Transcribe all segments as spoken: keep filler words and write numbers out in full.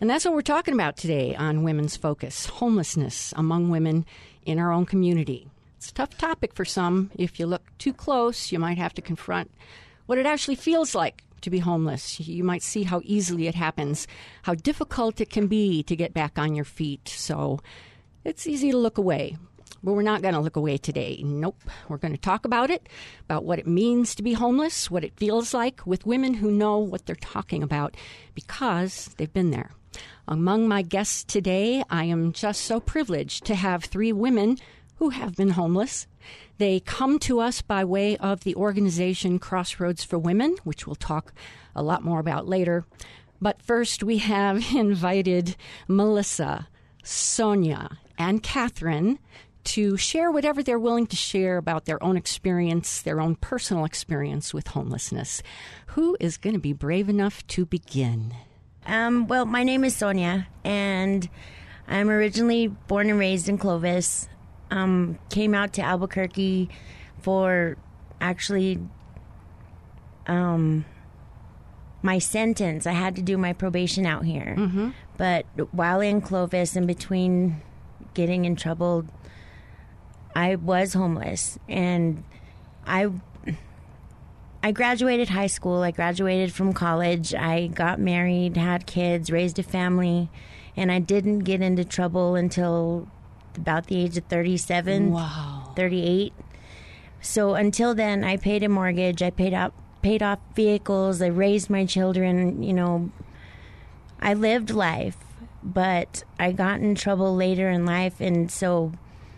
And that's what we're talking about today on Women's Focus, homelessness among women in our own community. It's a tough topic for some. If you look too close, you might have to confront what it actually feels like to be homeless. You might see how easily it happens, how difficult it can be to get back on your feet. So it's easy to look away. But we're not going to look away today. Nope. We're going to talk about it, about what it means to be homeless, what it feels like with women who know what they're talking about because they've been there. Among my guests today, I am just so privileged to have three women who have been homeless. They come to us by way of the organization Crossroads for Women, which we'll talk a lot more about later. But first, we have invited Melissa, Sonia, and Catherine to share whatever they're willing to share about their own experience, their own personal experience with homelessness. Who is going to be brave enough to begin? Um, well, my name is Sonia, and I'm originally born and raised in Clovis. Um, came out to Albuquerque for actually um, my sentence. I had to do my probation out here. Mm-hmm. But while in Clovis, in between getting in trouble, I was homeless, and I I graduated high school. I graduated from college. I got married, had kids, raised a family, and I didn't get into trouble until about the age of thirty-seven, wow. thirty-eight. So until then, I paid a mortgage. I paid up, paid off vehicles. I raised my children. You know, I lived life, but I got in trouble later in life, and so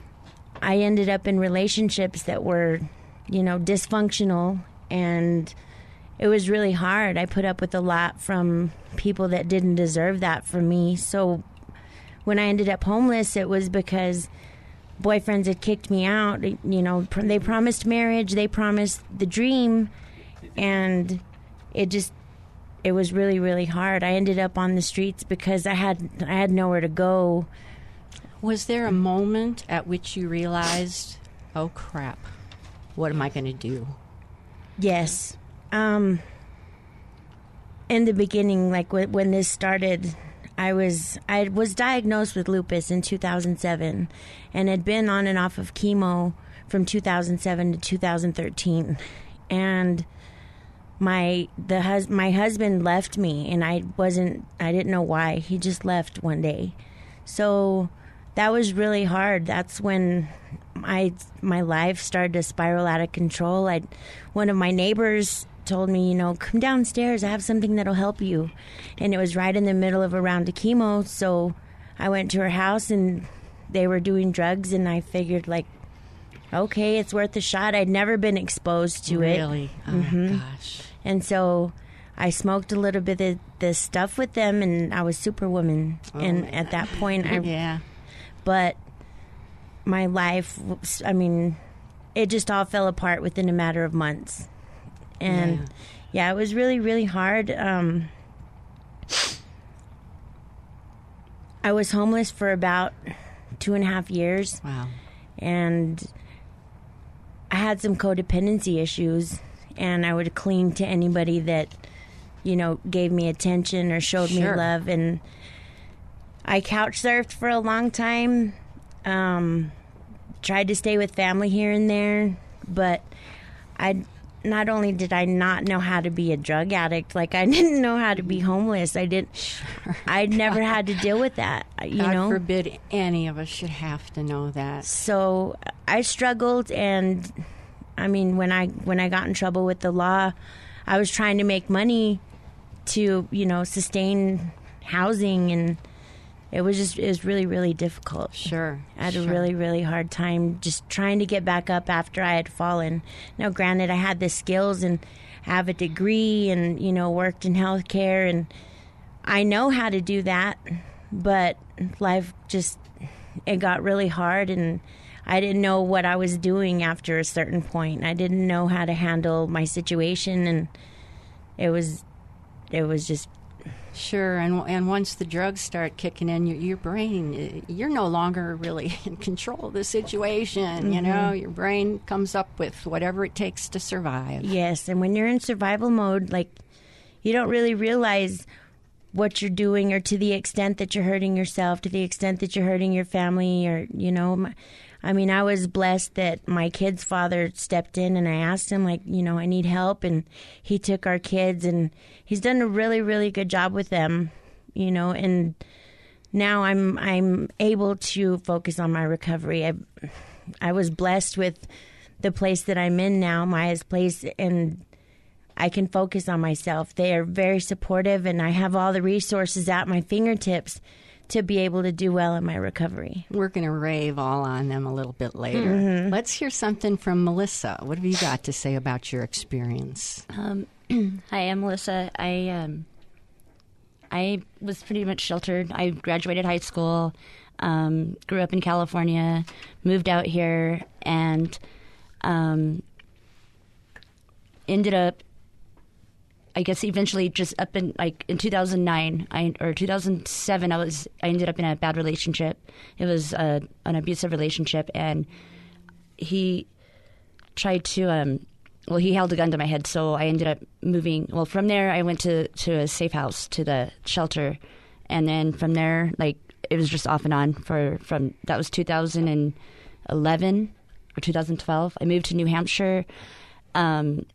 I ended up in relationships that were, you know, dysfunctional, and it was really hard. I put up with a lot from people that didn't deserve that from me. So when I ended up homeless, it was because boyfriends had kicked me out. You know, pr- they promised marriage, they promised the dream, and it just, it was really, really hard. I ended up on the streets because I had I had nowhere to go. Was there a moment at which you realized, oh, crap, what am I going to do? Yes. Um, in the beginning, like w- when this started, I was I was diagnosed with lupus in two thousand seven and had been on and off of chemo from two thousand seven to two thousand thirteen. And my the hus- my husband left me, and I wasn't I didn't know why. He just left one day. So that was really hard. That's when my my life started to spiral out of control. I one of my neighbors told me, you know, come downstairs. I have something that'll help you. And it was right in the middle of a round of chemo. So I went to her house, and they were doing drugs, and I figured, like, okay, it's worth a shot. I'd never been exposed to really? it. Really? Oh, mm-hmm. gosh. And so I smoked a little bit of this stuff with them, and I was Superwoman. Oh, and man. at that point, I... yeah. But my life, I mean, it just all fell apart within a matter of months. And, yeah, yeah it was really, really hard. Um, I was homeless for about two and a half years. Wow. And I had some codependency issues, and I would cling to anybody that, you know, gave me attention or showed Sure. me love. And I couch surfed for a long time, um, tried to stay with family here and there, but I not only did I not know how to be a drug addict, like I didn't know how to be homeless. I didn't. Sure. I'd never had to deal with that. You God know, forbid any of us should have to know that. So I struggled, and I mean, when I when I got in trouble with the law, I was trying to make money to, you know, sustain housing, and it was just, it was really, really difficult. Sure. I had sure. a really, really hard time just trying to get back up after I had fallen. Now, granted, I had the skills and have a degree and, you know, worked in healthcare, and I know how to do that, but life just, it got really hard, and I didn't know what I was doing after a certain point. I didn't know how to handle my situation, and it was, it was just... Sure, and and once the drugs start kicking in, your, your brain, you're no longer really in control of the situation, mm-hmm. you know? Your brain comes up with whatever it takes to survive. Yes, and when you're in survival mode, like, you don't really realize what you're doing, or to the extent that you're hurting yourself, to the extent that you're hurting your family, or, you know, my, I mean, I was blessed that my kid's father stepped in, and I asked him, like, you know, I need help, and he took our kids, and he's done a really, really good job with them, you know, and now I'm I'm able to focus on my recovery. I I was blessed with the place that I'm in now, Maya's place, and I can focus on myself. They are very supportive, and I have all the resources at my fingertips to be able to do well in my recovery. We're going to rave all on them a little bit later. Mm-hmm. Let's hear something from Melissa. What have you got to say about your experience? Um, hi, I'm Melissa. I um, I was pretty much sheltered. I graduated high school, um, grew up in California, moved out here, and um, ended up, I guess eventually just up in like in two thousand nine I, or two thousand seven, I was I ended up in a bad relationship. It was uh, an abusive relationship, and he tried to um, well, he held a gun to my head, so I ended up moving. Well, from there I went to, to a safe house, to the shelter, and then from there, like, it was just off and on for from that was two thousand eleven or two thousand twelve. I moved to New Hampshire. Um,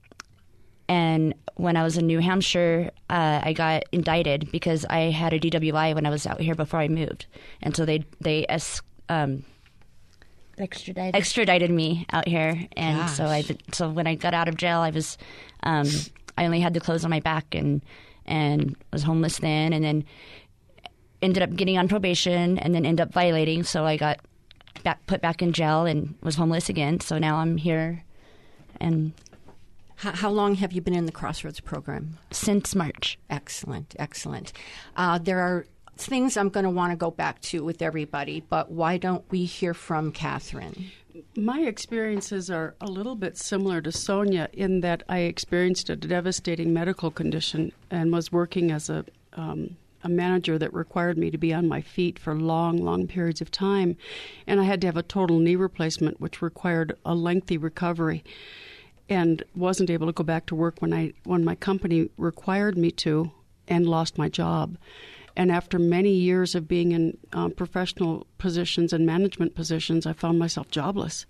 And when I was in New Hampshire, uh, I got indicted because I had a D W I when I was out here before I moved. And so they they es- um, Extradited. extradited me out here. And Gosh. so I so when I got out of jail, I was um, I only had the clothes on my back and and was homeless then, and then ended up getting on probation, and then ended up violating. So I got back put back in jail and was homeless again. So now I'm here, and. How, how long have you been in the Crossroads program? Since March. Excellent, excellent. Uh, there are things I'm going to want to go back to with everybody, but why don't we hear from Catherine? My experiences are a little bit similar to Sonia in that I experienced a devastating medical condition and was working as a um, a manager that required me to be on my feet for long, long periods of time. And I had to have a total knee replacement, which required a lengthy recovery, and wasn't able to go back to work when I when my company required me to, and lost my job. And after many years of being in um, professional positions and management positions, I found myself jobless,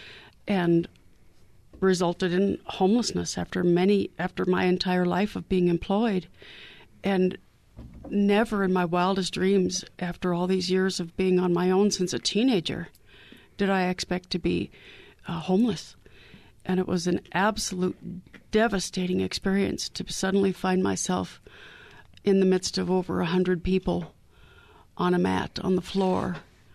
and resulted in homelessness after many after my entire life of being employed. And never in my wildest dreams, after all these years of being on my own since a teenager, did I expect to be uh, homeless. And it was an absolute devastating experience to suddenly find myself in the midst of over a hundred people on a mat on the floor,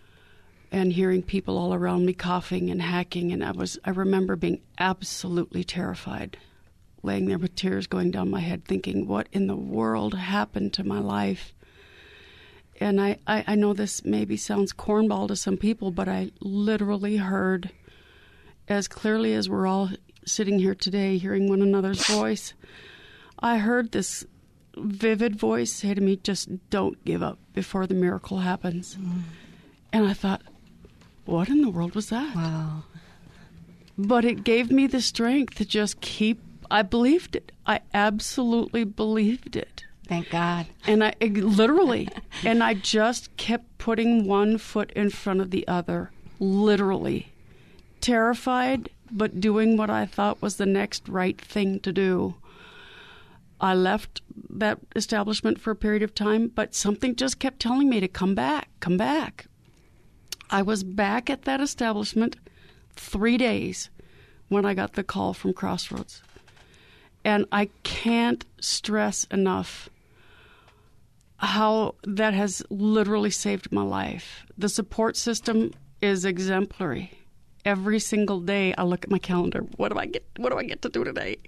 and hearing people all around me coughing and hacking. And I was I remember being absolutely terrified, laying there with tears going down my head, thinking, what in the world happened to my life? And I, I, I know this maybe sounds cornball to some people, but I literally heard, as clearly as we're all sitting here today hearing one another's voice, I heard this vivid voice say to me, just don't give up before the miracle happens. Mm. And I thought, what in the world was that? Wow. But it gave me the strength to just keep, I believed it. I absolutely believed it. Thank God. And I literally, and I just kept putting one foot in front of the other, literally. Terrified, but doing what I thought was the next right thing to do. I left that establishment for a period of time, but something just kept telling me to come back, come back. I was back at that establishment three days when I got the call from Crossroads. And I can't stress enough how that has literally saved my life. The support system is exemplary. Every single day I look at my calendar. What do I get? What do I get to do today?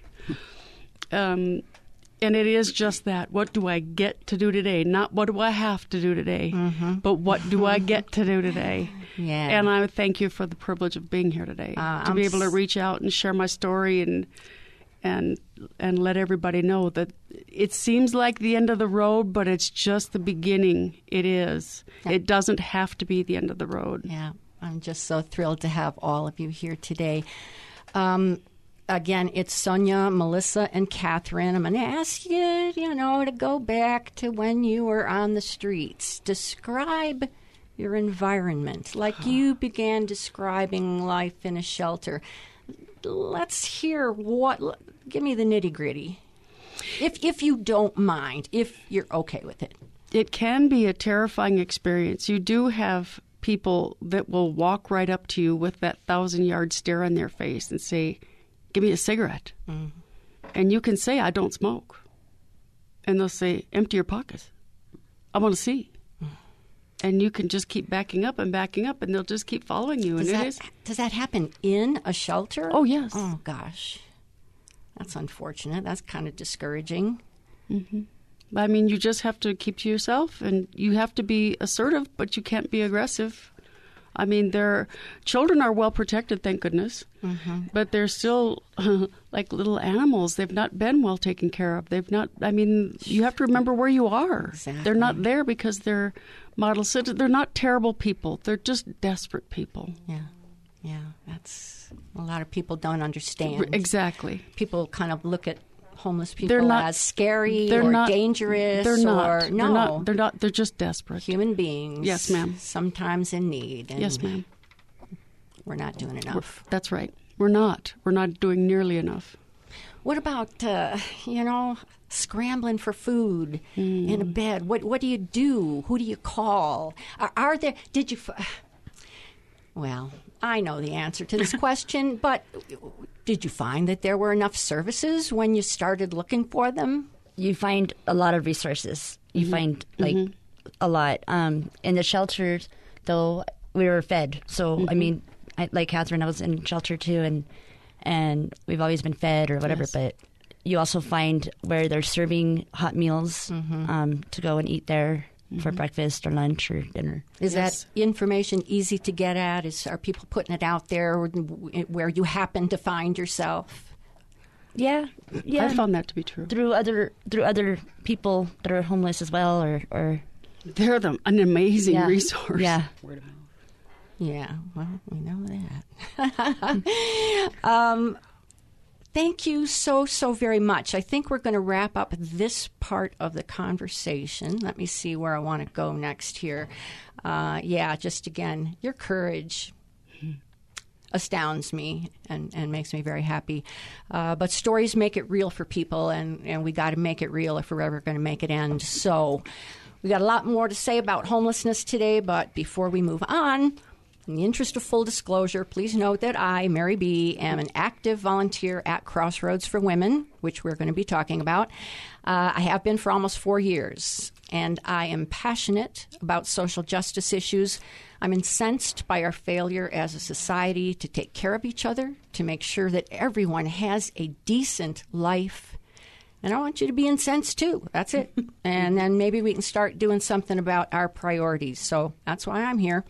Um, and it is just that. What do I get to do today? Not what do I have to do today, mm-hmm. but what do I get to do today? Yeah. And I thank you for the privilege of being here today, uh, to I'm be able to reach out and share my story and and and let everybody know that it seems like the end of the road, but it's just the beginning. It is. Yeah. It doesn't have to be the end of the road. Yeah. I'm just so thrilled to have all of you here today. Um, again, it's Sonia, Melissa, and Catherine. I'm going to ask you, you know, to go back to when you were on the streets. Describe your environment, like you began describing life in a shelter. Let's hear what. Give me the nitty gritty, if if you don't mind, if you're okay with it. It can be a terrifying experience. You do have people that will walk right up to you with that thousand yard stare on their face and say, "Give me a cigarette," mm. and you can say, "I don't smoke," and they'll say, "Empty your pockets. I want to see." And you can just keep backing up and backing up, and they'll just keep following you. Does, and that, it is, does that happen in a shelter? Oh, yes. Oh, gosh. That's unfortunate. That's kind of discouraging. Mm-hmm. I mean, you just have to keep to yourself, and you have to be assertive, but you can't be aggressive. I mean, their children are well protected, thank goodness, mm-hmm. but they're still uh, like little animals. They've not been well taken care of. They've not, I mean, you have to remember where you are. Exactly. They're not there because they're model citizens. They're not terrible people. They're just desperate people. Yeah, yeah, that's, a lot of people don't understand. Exactly. People kind of look at homeless people they're not, as scary they're or not, dangerous. They're not. Or, no. They're not. They're not. They're just desperate. Human beings. Yes, ma'am. Sometimes in need. And yes, ma'am. We're not doing enough. We're, that's right. We're not. We're not doing nearly enough. What about, uh, you know, scrambling for food mm. in a bed? What What do you do? Who do you call? Are, are there, did you, f- well, I know the answer to this question, but did you find that there were enough services when you started looking for them? You find a lot of resources. You mm-hmm. find, like, mm-hmm. a lot. Um, in the shelters, though, we were fed. So, mm-hmm. I mean, I, like Catherine, I was in shelter too, and and we've always been fed or whatever, yes. but you also find where they're serving hot meals mm-hmm. um, to go and eat there mm-hmm. for breakfast or lunch or dinner. Is yes. that information easy to get at? Is Are people putting it out there where you happen to find yourself? Yeah, yeah. I found that to be true. Through other through other people that are homeless as well, or... or they're the, an amazing yeah. resource. Yeah. Word of mouth. Yeah, well, we know that. um, thank you so, so very much. I think we're going to wrap up this part of the conversation. Let me see where I want to go next here. Uh, yeah, just again, your courage astounds me and, and makes me very happy. Uh, but stories make it real for people, and, and we got to make it real if we're ever going to make it end. So we got a lot more to say about homelessness today, but before we move on, in the interest of full disclosure, please note that I, Mary B., am an active volunteer at Crossroads for Women, which we're going to be talking about. Uh, I have been for almost four years, and I am passionate about social justice issues. I'm incensed by our failure as a society to take care of each other, to make sure that everyone has a decent life. And I want you to be incensed, too. That's it. And then maybe we can start doing something about our priorities. So that's why I'm here.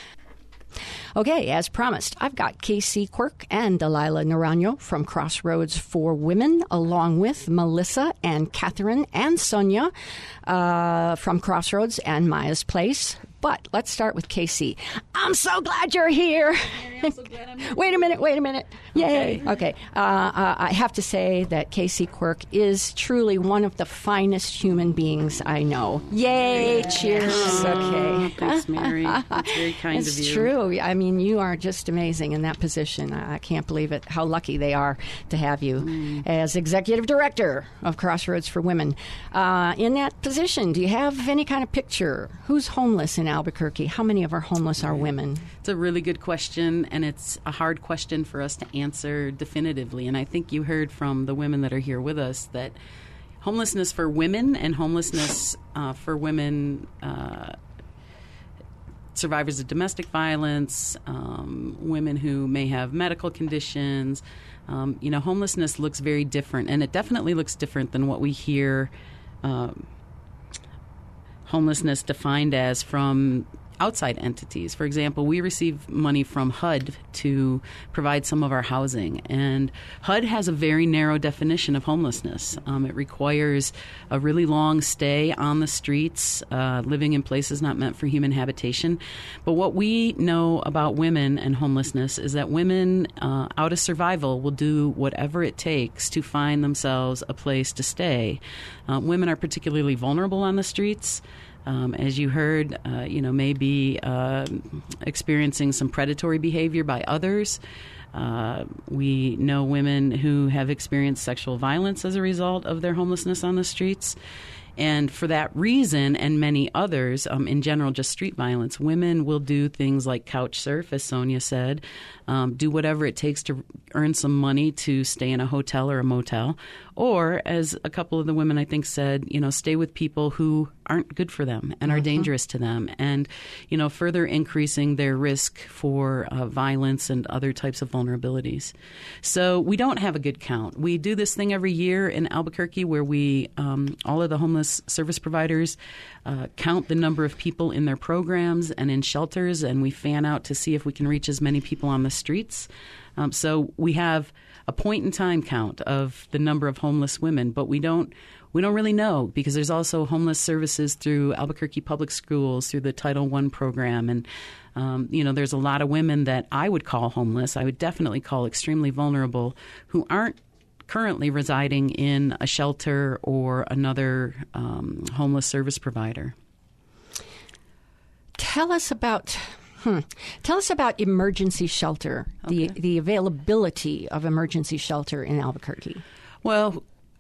Okay, as promised, I've got Casey Quirk and Delilah Naranjo from Crossroads for Women, along with Melissa and Catherine and Sonia uh, from Crossroads and Maya's Place. But let's start with Casey. I'm so glad you're here. Mary, I'm so glad I'm here. Wait a minute, wait a minute. Yay. Okay. okay. Uh, uh, I have to say that Casey Quirk is truly one of the finest human beings I know. Yay. Yeah. Cheers. Oh, okay. Thanks, Mary. That's very kind it's of you. It's true. I mean, you are just amazing in that position. I, I can't believe it, how lucky they are to have you mm. as executive director of Crossroads for Women. Uh, in that position, do you have any kind of picture? Who's homeless in Albuquerque? How many of our homeless are women? It's a really good question, and it's a hard question for us to answer definitively. And I think you heard from the women that are here with us that homelessness for women and homelessness uh, for women uh, survivors of domestic violence, um, women who may have medical conditions, um, you know, homelessness looks very different, and it definitely looks different than what we hear um, homelessness defined as from outside entities. For example, we receive money from H U D to provide some of our housing, and H U D has a very narrow definition of homelessness. Um, it requires a really long stay on the streets, uh, living in places not meant for human habitation. But what we know about women and homelessness is that women, uh, out of survival, will do whatever it takes to find themselves a place to stay. Uh, women are particularly vulnerable on the streets. Um, as you heard, uh, you know, maybe uh, experiencing some predatory behavior by others. Uh, we know women who have experienced sexual violence as a result of their homelessness on the streets. And for that reason, and many others, um, in general, just street violence, women will do things like couch surf, as Sonia said, um, do whatever it takes to earn some money to stay in a hotel or a motel. Or, as a couple of the women I think said, you know, stay with people who aren't good for them and are mm-hmm. dangerous to them, and, you know, further increasing their risk for uh, violence and other types of vulnerabilities. So we don't have a good count. We do this thing every year in Albuquerque where we, um, all of the homeless service providers uh, count the number of people in their programs and in shelters, and we fan out to see if we can reach as many people on the streets. Um, so we have a point-in-time count of the number of homeless women, but we don't we don't really know, because there's also homeless services through Albuquerque Public Schools, through the Title One program, and um, you know, there's a lot of women that I would call homeless, I would definitely call extremely vulnerable, who aren't currently residing in a shelter or another um, homeless service provider. Tell us about Hmm. Tell us about emergency shelter, okay. the the availability of emergency shelter in Albuquerque. Well,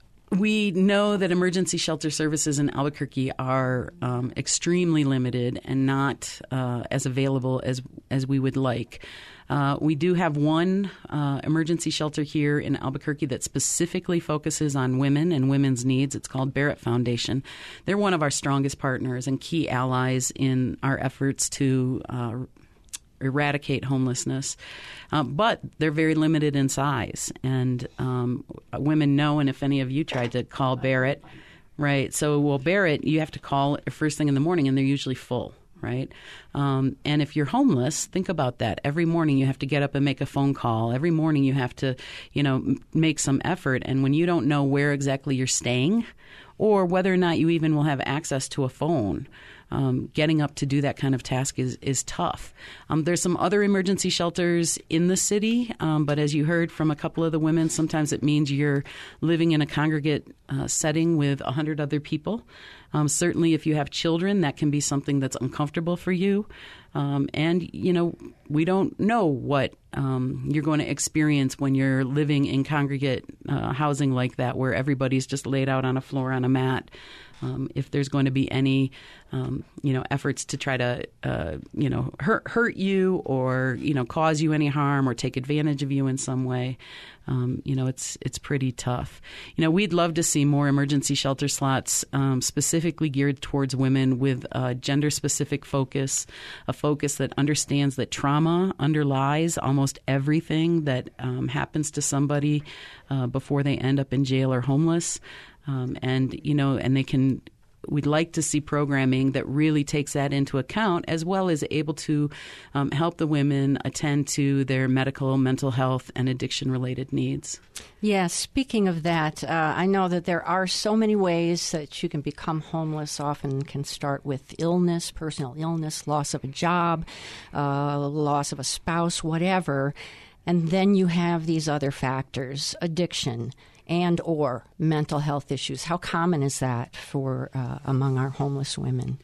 we know that emergency shelter services in Albuquerque are um, extremely limited and not uh, as available as as we would like. Uh, we do have one uh, emergency shelter here in Albuquerque that specifically focuses on women and women's needs. It's called Barrett Foundation. They're one of our strongest partners and key allies in our efforts to uh, eradicate homelessness. Uh, but they're very limited in size. And um, women know, and if any of you tried to call Barrett, right, so, well, Barrett, you have to call first thing in the morning, and they're usually full. Right. Um, and if you're homeless, think about that. Every morning you have to get up and make a phone call. Every morning you have to, you know, m- make some effort. And when you don't know where exactly you're staying or whether or not you even will have access to a phone, um, getting up to do that kind of task is, is tough. Um, there's some other emergency shelters in the city, um, but as you heard from a couple of the women, sometimes it means you're living in a congregate uh, setting with one hundred other people. Um, certainly, if you have children, that can be something that's uncomfortable for you. Um, and, you know, we don't know what um, you're going to experience when you're living in congregate uh, housing like that, where everybody's just laid out on a floor on a mat. Um, if there's going to be any, um, you know, efforts to try to, uh, you know, hurt hurt you or, you know, cause you any harm or take advantage of you in some way, um, you know, it's it's pretty tough. You know, we'd love to see more emergency shelter slots um, specifically geared towards women with a gender-specific focus, a focus that understands that trauma underlies almost everything that um, happens to somebody uh, before they end up in jail or homeless. Um, and, you know, and they can, we'd like to see programming that really takes that into account, as well as able to um, help the women attend to their medical, mental health, and addiction-related needs. Yeah, speaking of that, uh, I know that there are so many ways that you can become homeless. Often can start with illness, personal illness, loss of a job, uh, loss of a spouse, whatever. And then you have these other factors, addiction, and or mental health issues. How common is that for uh, among our homeless women?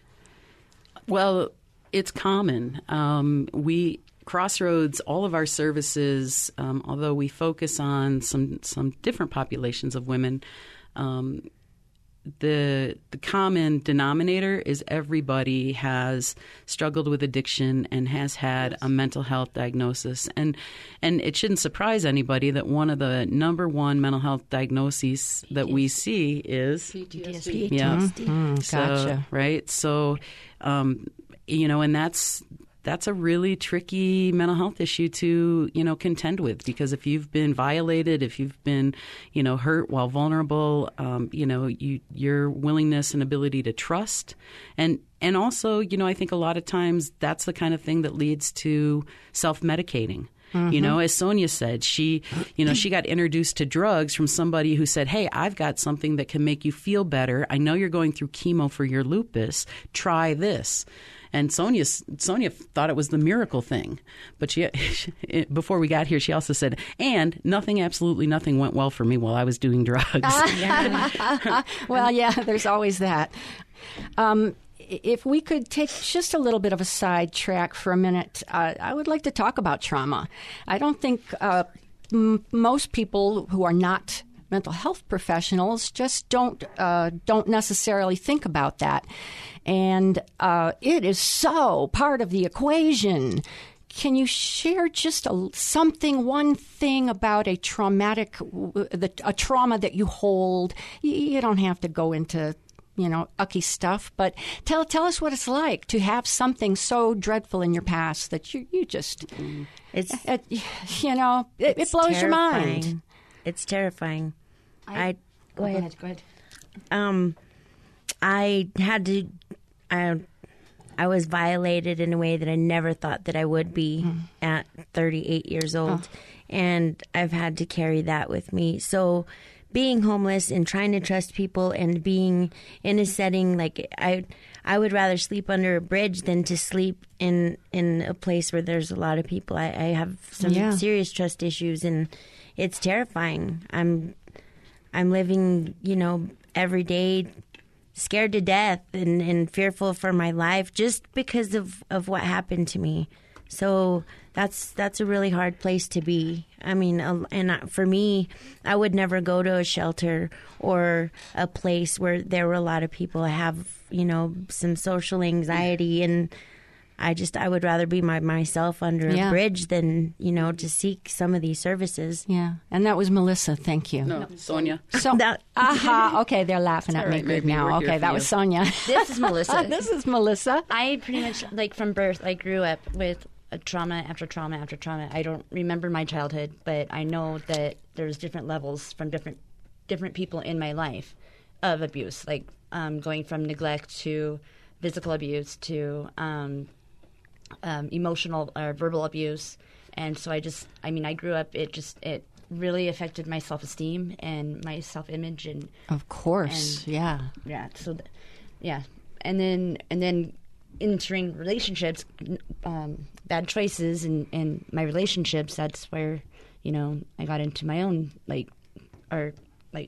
Well, it's common. Um, we Crossroads, all of our services, um, although we focus on some some different populations of women, um, the the common denominator is everybody has struggled with addiction and has had a mental health diagnosis. And and it shouldn't surprise anybody that one of the number one mental health diagnoses that we see is P T S D. Yeah. Mm-hmm. So, Gotcha. right. So, um, you know, and that's that's a really tricky mental health issue to, you know, contend with, because if you've been violated, if you've been, you know, hurt while vulnerable, um, you know, you, your willingness and ability to trust, and and also, you know, I think a lot of times that's the kind of thing that leads to self-medicating. Mm-hmm. You know, as Sonia said, she, you know, she got introduced to drugs from somebody who said, hey, I've got something that can make you feel better. I know you're going through chemo for your lupus. Try this. And Sonia, Sonia thought it was the miracle thing. But she, before we got here, she also said, and nothing, absolutely nothing went well for me while I was doing drugs. Well, yeah, there's always that. Um, if we could take just a little bit of a sidetrack for a minute, uh, I would like to talk about trauma. I don't think uh, m- most people who are not mental health professionals just don't uh, don't necessarily think about that. And uh, it is so part of the equation. Can you share just a, something, one thing about a traumatic, the, a trauma that you hold? You, you don't have to go into, you know, ucky stuff, but tell tell us what it's like to have something so dreadful in your past that you you just, it's it, you know, it, it blows terrifying. your mind. It's terrifying. I, I go, ahead. go ahead. Go ahead. Um, I had to. I I was violated in a way that I never thought that I would be mm. at thirty-eight years old, oh. and I've had to carry that with me. So, being homeless and trying to trust people and being in a setting like I, I would rather sleep under a bridge than to sleep in in a place where there's a lot of people. I, I have some yeah. serious trust issues, and it's terrifying. I'm I'm living, you know, every day scared to death and, and fearful for my life just because of, of what happened to me. So that's that's a really hard place to be. I mean, and for me, I would never go to a shelter or a place where there were a lot of people. I have, you know, some social anxiety, and I just I would rather be my, myself under yeah. a bridge than, you know, to seek some of these services. Yeah, and that was Melissa. Thank you. No, no. Sonia. So, that, aha, okay, they're laughing at right, me good now. Okay, that you. was Sonia. This is Melissa. This is Melissa. I pretty much, like, from birth, I grew up with a trauma after trauma after trauma. I don't remember my childhood, but I know that there's different levels from different different people in my life of abuse, like um, going from neglect to physical abuse to um, um, emotional or verbal abuse. And so I just, I mean, I grew up, it just, it really affected my self-esteem and my self-image. And of course, and, yeah. Yeah, so, th- yeah. And then, and then entering relationships, um, bad choices in, in my relationships, that's where, you know, I got into my own, like, or, like,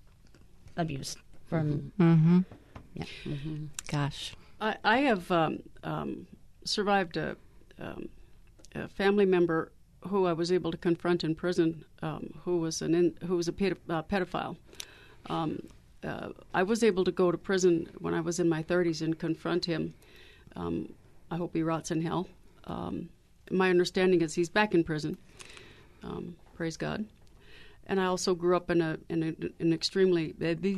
abuse from, mm-hmm. yeah. Mm-hmm. Gosh. I, I have um, um, survived a, um, a family member who I was able to confront in prison, um, who was an in, who was a ped- uh, pedophile. Um, uh, I was able to go to prison when I was in my thirties and confront him. Um, I hope he rots in hell. Um, my understanding is he's back in prison. Um, praise God. And I also grew up in a in a, an extremely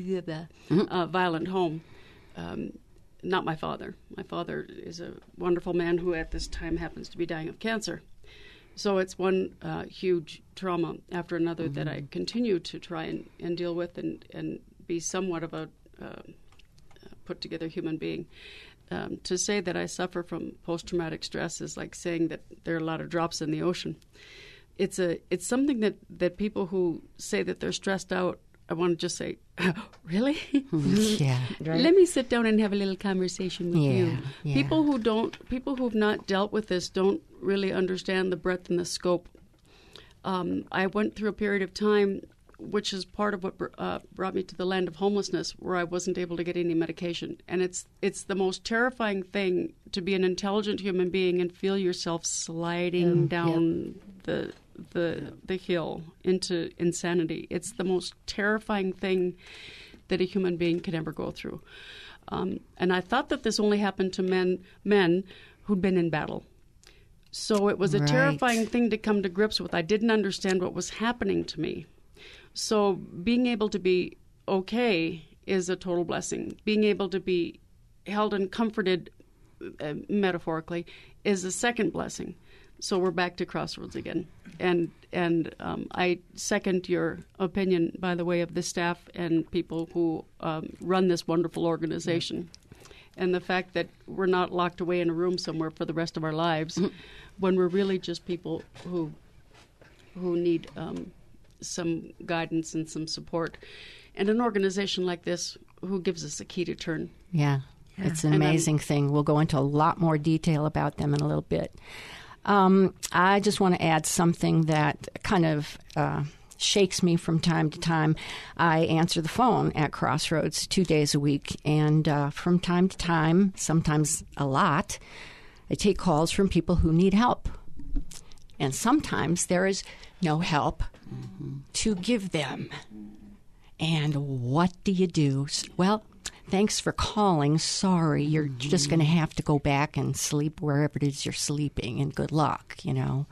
uh, violent home. Um, not my father. My father is a wonderful man who at this time happens to be dying of cancer. So it's one uh, huge trauma after another mm-hmm. that I continue to try and, and deal with and, and be somewhat of a uh, put-together human being. Um, to say that I suffer from post-traumatic stress is like saying that there are a lot of drops in the ocean. It's a it's something that, that people who say that they're stressed out, I want to just say, really? Yeah. Right. Let me sit down and have a little conversation with yeah, you. Yeah. People who don't, people who've not dealt with this don't really understand the breadth and the scope. Um, I went through a period of time, which is part of what uh, brought me to the land of homelessness, where I wasn't able to get any medication. And it's it's the most terrifying thing to be an intelligent human being and feel yourself sliding Mm, down yep. the the the hill into insanity. It's the most terrifying thing that a human being can ever go through. Um, and I thought that this only happened to men men who'd been in battle. So it was a Right. terrifying thing to come to grips with. I didn't understand what was happening to me. So being able to be okay is a total blessing. Being able to be held and comforted uh, metaphorically, is a second blessing. So we're back to Crossroads again. And and um, I second your opinion, by the way, of the staff and people who um, run this wonderful organization. And the fact that we're not locked away in a room somewhere for the rest of our lives mm-hmm. when we're really just people who who need um, some guidance and some support. And an organization like this who gives us a key to turn. Yeah, yeah. It's an amazing thing. We'll go into a lot more detail about them in a little bit. Um, I just want to add something that kind of uh, shakes me from time to time. I answer the phone at Crossroads two days a week, and uh, from time to time, sometimes a lot, I take calls from people who need help. And sometimes there is no help mm-hmm. to give them. And what do you do? Well, thanks for calling. Sorry, you're mm-hmm. just going to have to go back and sleep wherever it is you're sleeping, and good luck, you know.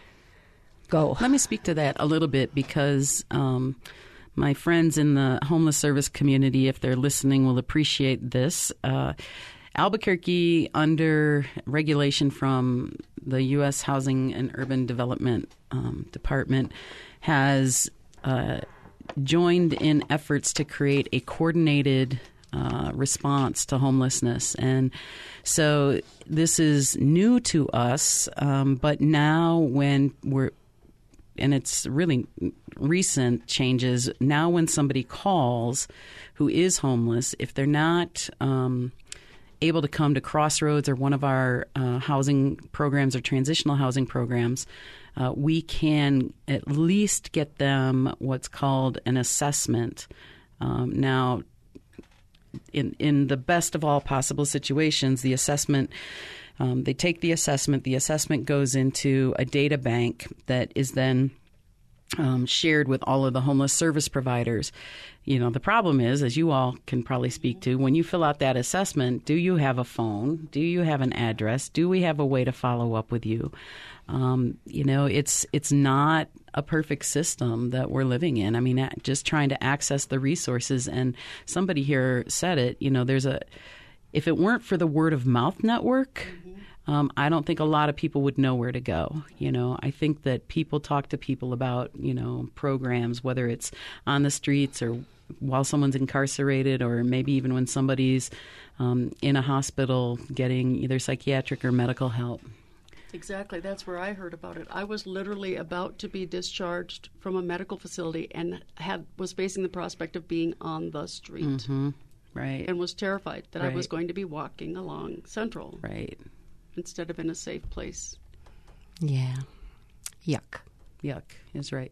Go. Let me speak to that a little bit because um, my friends in the homeless service community, if they're listening, will appreciate this. Uh, Albuquerque, under regulation from the U S Housing and Urban Development um, Department, has uh, joined in efforts to create a coordinated uh, response to homelessness. And so this is new to us, um, but now when we're and it's really recent changes, now when somebody calls who is homeless, if they're not um, able to come to Crossroads or one of our uh, housing programs or transitional housing programs, uh, we can at least get them what's called an assessment. Um, now, in in the best of all possible situations, the assessment, um, they take the assessment, the assessment goes into a data bank that is then um, shared with all of the homeless service providers. You know, the problem is, as you all can probably speak to, when you fill out that assessment, do you have a phone? Do you have an address? Do we have a way to follow up with you? Um, you know, it's it's not a perfect system that we're living in. I mean, just trying to access the resources. And somebody here said it, you know, there's a, if it weren't for the word of mouth network, mm-hmm. um, I don't think a lot of people would know where to go. You know, I think that people talk to people about, you know, programs, whether it's on the streets or while someone's incarcerated, or maybe even when somebody's um, in a hospital getting either psychiatric or medical help. Exactly. That's where I heard about it. I was literally about to be discharged from a medical facility and had was facing the prospect of being on the street. Mm-hmm. Right. And was terrified that right. I was going to be walking along Central. Right. Instead of in a safe place. Yeah. Yuck. Yuck is right.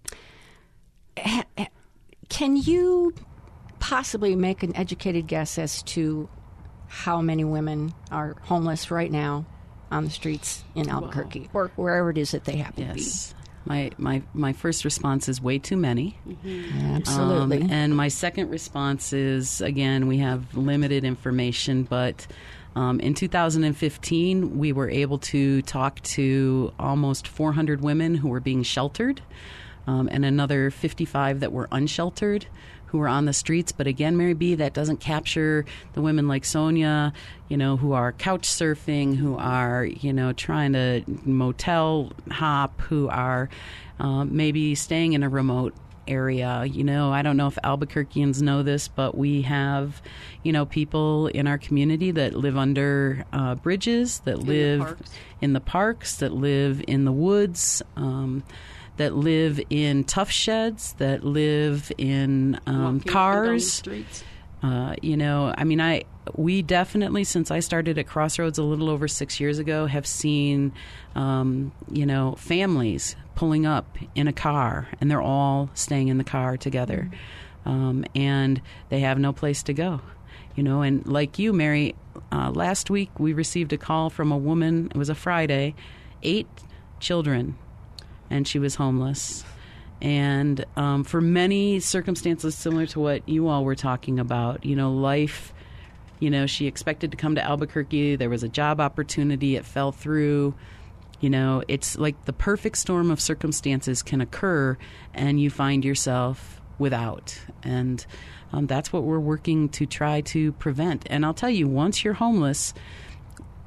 Can you possibly make an educated guess as to how many women are homeless right now on the streets in Albuquerque, wow. or wherever it is that they happen yes. to be? My, my my first response is way too many. Mm-hmm. Absolutely. Um, and my second response is, again, we have limited information, but um, in two thousand fifteen, we were able to talk to almost four hundred women who were being sheltered, um, and another fifty-five that were unsheltered, who were on the streets. But again, Mary B., that doesn't capture the women like Sonia, you know, who are couch surfing, who are, you know, trying to motel hop, who are uh, maybe staying in a remote area. You know, I don't know if Albuquerqueans know this, but we have, you know, people in our community that live under uh, bridges, that in live the in the parks, that live in the woods, um, that live in tough sheds, that live in um, cars. Uh, you know, I mean, I we definitely, since I started at Crossroads a little over six years ago, have seen, um, you know, families pulling up in a car, and they're all staying in the car together, mm-hmm. um, and they have no place to go. You know, and like you, Mary, uh, last week we received a call from a woman. It was a Friday, eight children. And she was homeless. And um, for many circumstances similar to what you all were talking about, you know, life, you know, she expected to come to Albuquerque. There was a job opportunity. It fell through. You know, it's like the perfect storm of circumstances can occur, and you find yourself without. And um, that's what we're working to try to prevent. And I'll tell you, once you're homeless,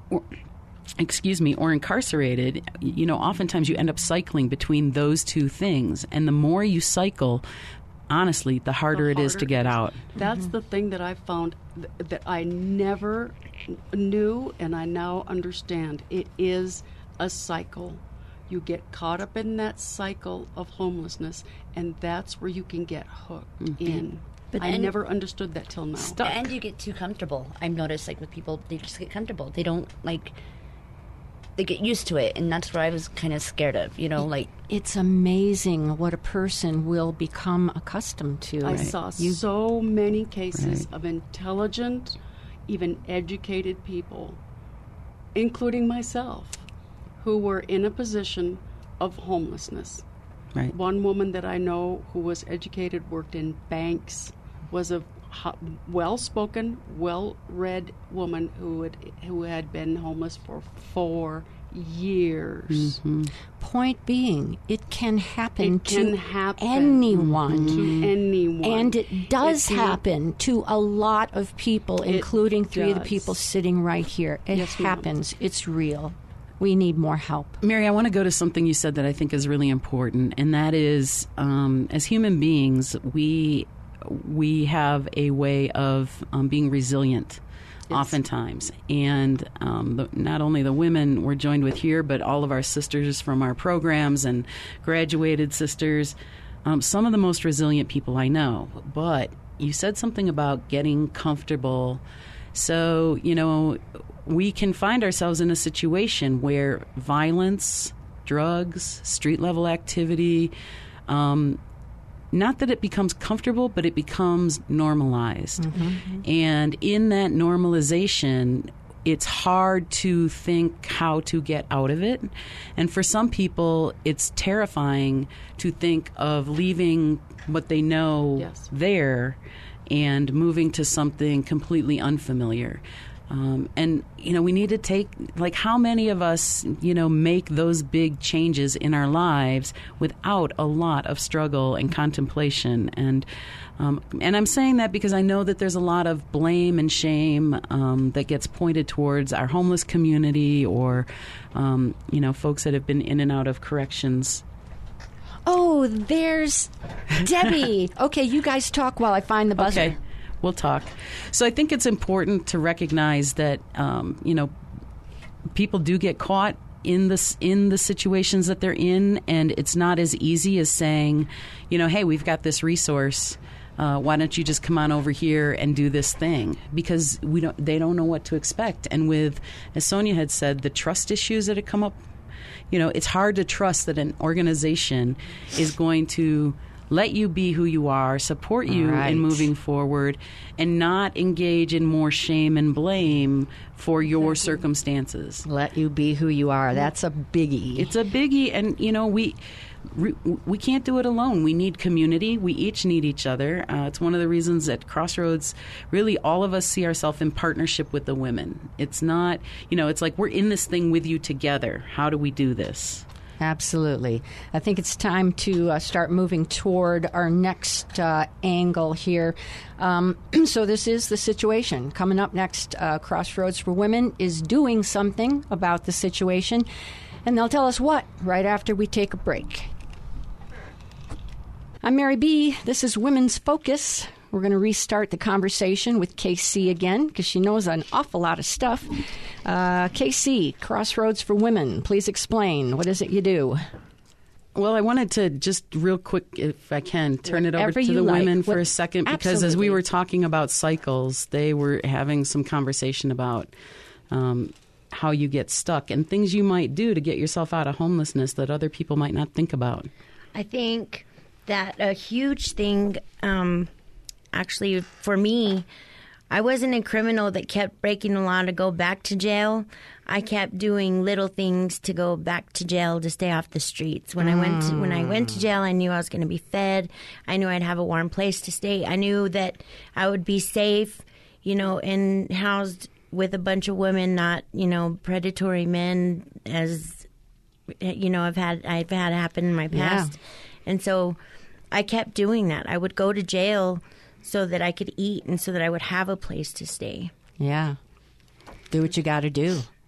or, excuse me, or incarcerated, you know, oftentimes you end up cycling between those two things. And the more you cycle, honestly, the harder, The it is to harder get it is. out. That's the thing that I found th- that I never knew, and I now understand. It is a cycle. You get caught up in that cycle of homelessness, and that's where you can get hooked Mm-hmm. in. But I then- never understood that till now. Stuck. And you get too comfortable. I've noticed, like, with people, they just get comfortable. They don't, like, they get used to it, and that's what I was kind of scared of, you know, like... It's amazing what a person will become accustomed to. I saw You- so many cases Right. of intelligent, even educated people, including myself, who were in a position of homelessness. Right. One woman that I know who was educated, worked in banks, was a ho- well-spoken, well-read woman who had who had been homeless for four years. Point being, it can happen It can to happen anyone. to anyone, And it does It's not- happen to a lot of people, It including three of the does. people sitting right here. It Yes, ma'am. happens. It's real. We need more help. Mary, I want to go to something you said that I think is really important, and that is, um, as human beings, we we have a way of um, being resilient, oftentimes, and um, the, not only the women we're joined with here, but all of our sisters from our programs and graduated sisters, um, some of the most resilient people I know. But you said something about getting comfortable. So, you know, we can find ourselves in a situation where violence, drugs, street level activity, um, not that it becomes comfortable, but it becomes normalized. And in that normalization, it's hard to think how to get out of it. And for some people, it's terrifying to think of leaving what they know Yes. there and moving to something completely unfamiliar. Um, and, you know, we need to take, like, how many of us, you know, make those big changes in our lives without a lot of struggle and contemplation? And um, and I'm saying that because I know that there's a lot of blame and shame um, that gets pointed towards our homeless community or, um, you know, folks that have been in and out of corrections. Oh, there's Debbie. Okay, you guys talk while I find the buzzer. Okay, we'll talk. So I think it's important to recognize that, um, you know, people do get caught in the, in the situations that they're in, and it's not as easy as saying, you know, hey, we've got this resource. Uh, why don't you just come on over here and do this thing? Because we don't, they don't know what to expect. And with, as Sonia had said, the trust issues that have come up, you know, it's hard to trust that an organization is going to let you be who you are, support you Right. in moving forward, and not engage in more shame and blame for your circumstances. Let you be who you are. That's a biggie. It's a biggie, and you know we re- we can't do it alone. We need community. We each need each other. Uh, it's one of the reasons at Crossroads, really, all of us see ourselves in partnership with the women. It's not, you know, it's like we're in this thing with you together. How do we do this? Absolutely. I think it's time to uh, start moving toward our next uh, angle here. Um, so this is the situation. Coming up next, uh, Crossroads for Women is doing something about the situation, and they'll tell us what right after we take a break. I'm Mary B. This is Women's Focus. We're going to restart the conversation with K C again because she knows an awful lot of stuff. Uh, K C, Crossroads for Women, please explain. What is it you do? Well, I wanted to just real quick, if I can, turn it over Whatever to you the like. women for What- a second, because as Absolutely. we were talking about cycles, they were having some conversation about um, how you get stuck and things you might do to get yourself out of homelessness that other people might not think about. I think that a huge thing, um, actually, for me, I wasn't a criminal that kept breaking the law to go back to jail. I kept doing little things to go back to jail to stay off the streets. When I went to, when I went to jail, I knew I was going to be fed. I knew I'd have a warm place to stay. I knew that I would be safe, you know, and housed with a bunch of women, not, you know, predatory men, as you know, I've had I've had happen in my past. Yeah. And so I kept doing that. I would go to jail so that I could eat and so that I would have a place to stay. Yeah. Do what you got to do.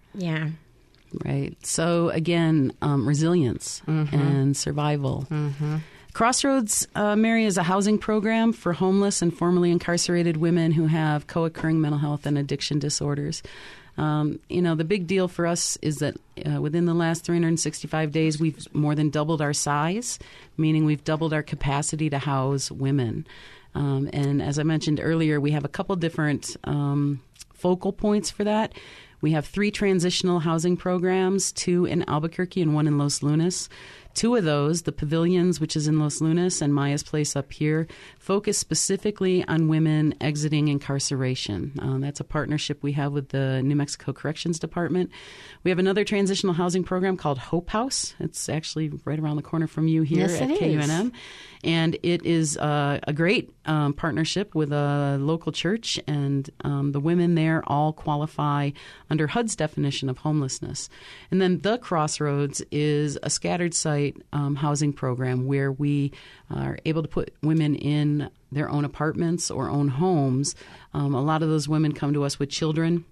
Yeah. Right. So again, um, resilience Mm-hmm. and survival. Mm-hmm. Crossroads, uh, Mary, is a housing program for homeless and formerly incarcerated women who have co-occurring mental health and addiction disorders. Um, you know, the big deal for us is that uh, within the last three hundred sixty-five days, we've more than doubled our size, meaning we've doubled our capacity to house women. Um, and as I mentioned earlier, we have a couple different um, focal points for that. We have three transitional housing programs, two in Albuquerque and one in Los Lunas. Two of those, the Pavilions, which is in Los Lunas, and Maya's Place up here, focus specifically on women exiting incarceration. Uh, that's a partnership we have with the New Mexico Corrections Department. We have another transitional housing program called Hope House. It's actually right around the corner from you here Yes, at it K U N M. is. And it is uh, a great um, partnership with a local church, and um, the women there all qualify under H U D's definition of homelessness. And then the Crossroads is a scattered site um, housing program where we are able to put women in their own apartments or own homes. Um, a lot of those women come to us with children.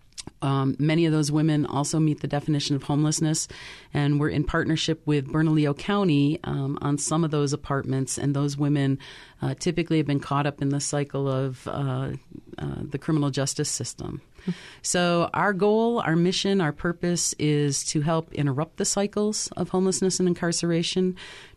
Um, many of those women also meet the definition of homelessness, and we're in partnership with Bernalillo County um, on some of those apartments, and those women uh, typically have been caught up in the cycle of uh, uh, the criminal justice system. So our goal, our mission, our purpose is to help interrupt the cycles of homelessness and incarceration,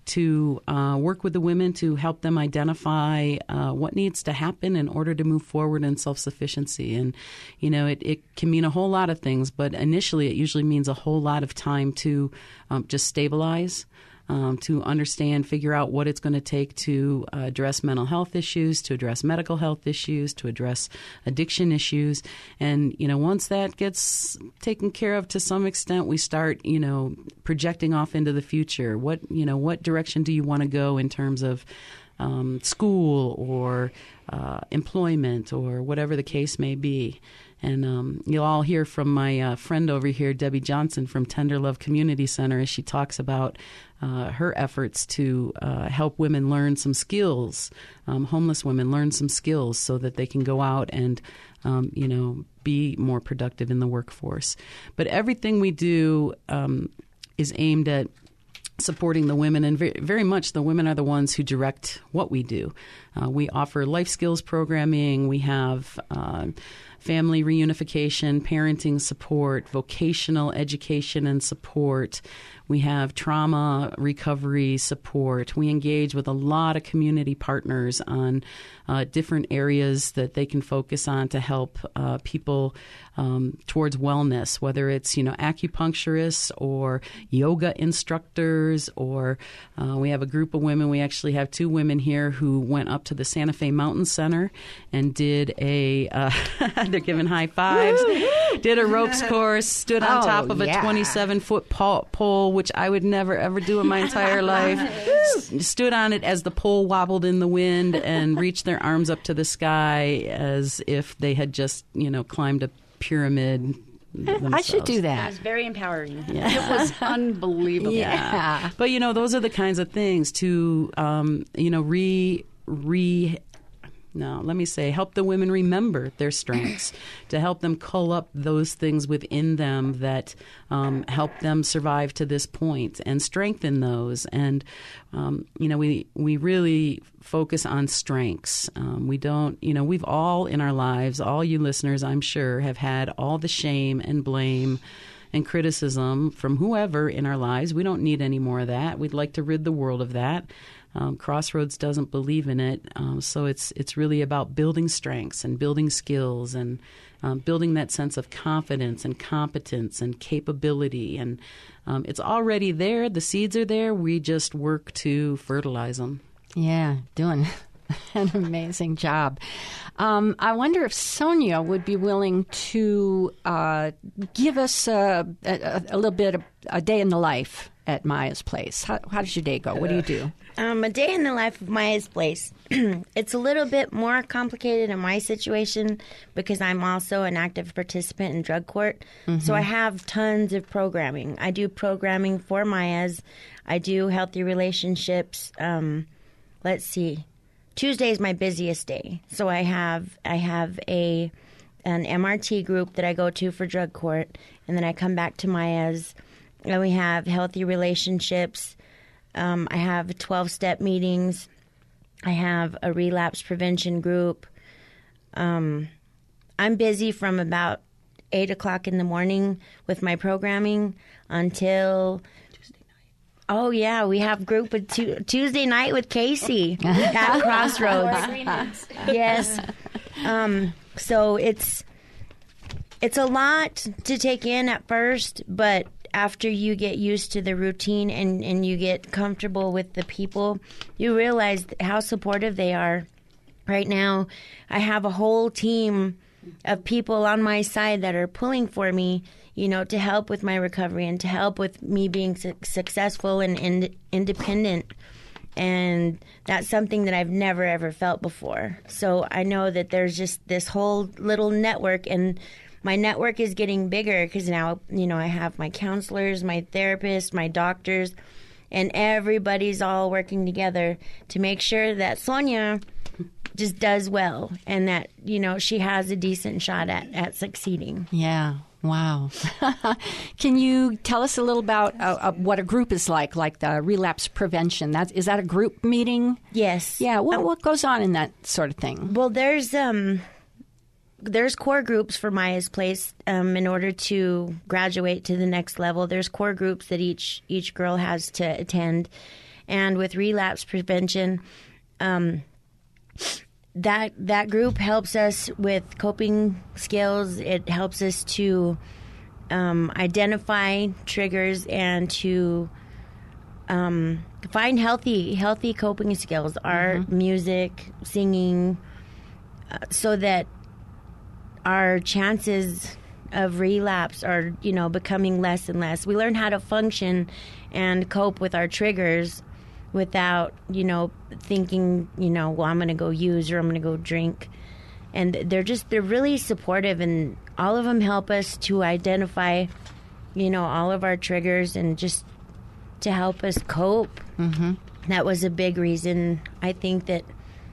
to uh, work with the women to help them identify uh, what needs to happen in order to move forward in self-sufficiency. And, you know, it, it can mean a whole lot of things, but initially it usually means a whole lot of time to um, just stabilize, Um, to understand, figure out what it's going to take to uh, address mental health issues, to address medical health issues, to address addiction issues. And, you know, once that gets taken care of to some extent, we start, you know, projecting off into the future. What, you know, what direction do you want to go in terms of um, school or uh, employment or whatever the case may be? And um, you'll all hear from my uh, friend over here, Debbie Johnson from Tender Love Community Center, as she talks about uh, her efforts to uh, help women learn some skills, um, homeless women learn some skills so that they can go out and, um, you know, be more productive in the workforce. But everything we do um, is aimed at supporting the women, and very, very much the women are the ones who direct what we do. Uh, we offer life skills programming. We have uh, family reunification, parenting support, vocational education and support. We have trauma recovery support. We engage with a lot of community partners on uh, different areas that they can focus on to help uh, people um, towards wellness, whether it's, you know, acupuncturists or yoga instructors, or uh, we have a group of women. We actually have two women here who went up to the Santa Fe Mountain Center and did a, uh, they're giving high fives, did a ropes course, stood on Oh, top of a yeah. twenty-seven foot pole, which I would never, ever do in my entire life. S- stood on it as the pole wobbled in the wind and reached their arms up to the sky as if they had just, you know, climbed a pyramid themselves. I should do It that. was very empowering. It was unbelievable. Yeah. But, you know, those are the kinds of things to, um, you know, re, re, no, let me say, help the women remember their strengths, to help them cull up those things within them that um, help them survive to this point and strengthen those. And, um, you know, we, we really focus on strengths. Um, we don't, you know, we've all in our lives, all you listeners, I'm sure, have had all the shame and blame and criticism from whoever in our lives. We don't need any more of that. We'd like to rid the world of that. Um, Crossroads doesn't believe in it, um, so it's it's really about building strengths and building skills and um, building that sense of confidence and competence and capability. And um, it's already there. The seeds are there. We just work to fertilize them. Yeah, doing an amazing job. Um, I wonder if Sonia would be willing to uh, give us a, a, a little bit of a day in the life at Maya's Place. How, how does your day go? What do you do? Um, a day in the life of Maya's Place. It's a little bit more complicated in my situation because I'm also an active participant in drug court. Mm-hmm. So I have tons of programming. I do programming for Maya's. I do healthy relationships. Um, let's see. Tuesday is my busiest day. So I have I have a an M R T group that I go to for drug court, and then I come back to Maya's, and we have healthy relationships. Um, I have twelve-step meetings. I have a relapse prevention group. Um, I'm busy from about eight o'clock in the morning with my programming until... Oh, yeah, we have group with tu- Tuesday night with Casey at Crossroads. Yes. Um, so it's it's a lot to take in at first, but after you get used to the routine and, and you get comfortable with the people, you realize how supportive they are. Right now, I have a whole team of people on my side that are pulling for me, you know, to help with my recovery and to help with me being su- successful and ind- independent. And that's something that I've never, ever felt before. So I know that there's just this whole little network, and my network is getting bigger because now, you know, I have my counselors, my therapists, my doctors, and everybody's all working together to make sure that Sonia just does well and that, you know, she has a decent shot at, at succeeding. Yeah. Wow. Can you tell us a little about uh, uh, what a group is like, like the relapse prevention? That, is that a group meeting? Yes. Yeah. What, Um, what goes on in that sort of thing? Well, there's um, there's core groups for Maya's Place. Um, in order to graduate to the next level, there's core groups that each each girl has to attend. And with relapse prevention, um, that that group helps us with coping skills. It helps us to um, identify triggers and to um, find healthy healthy coping skills, art, mm-hmm. music, singing, uh, so that our chances of relapse are, you know, becoming less and less. We learn how to function and cope with our triggers without, you know, thinking, you know, well, I'm going to go use or I'm going to go drink. And they're just, they're really supportive, and all of them help us to identify, you know, all of our triggers and just to help us cope. Mm-hmm. That was a big reason I think that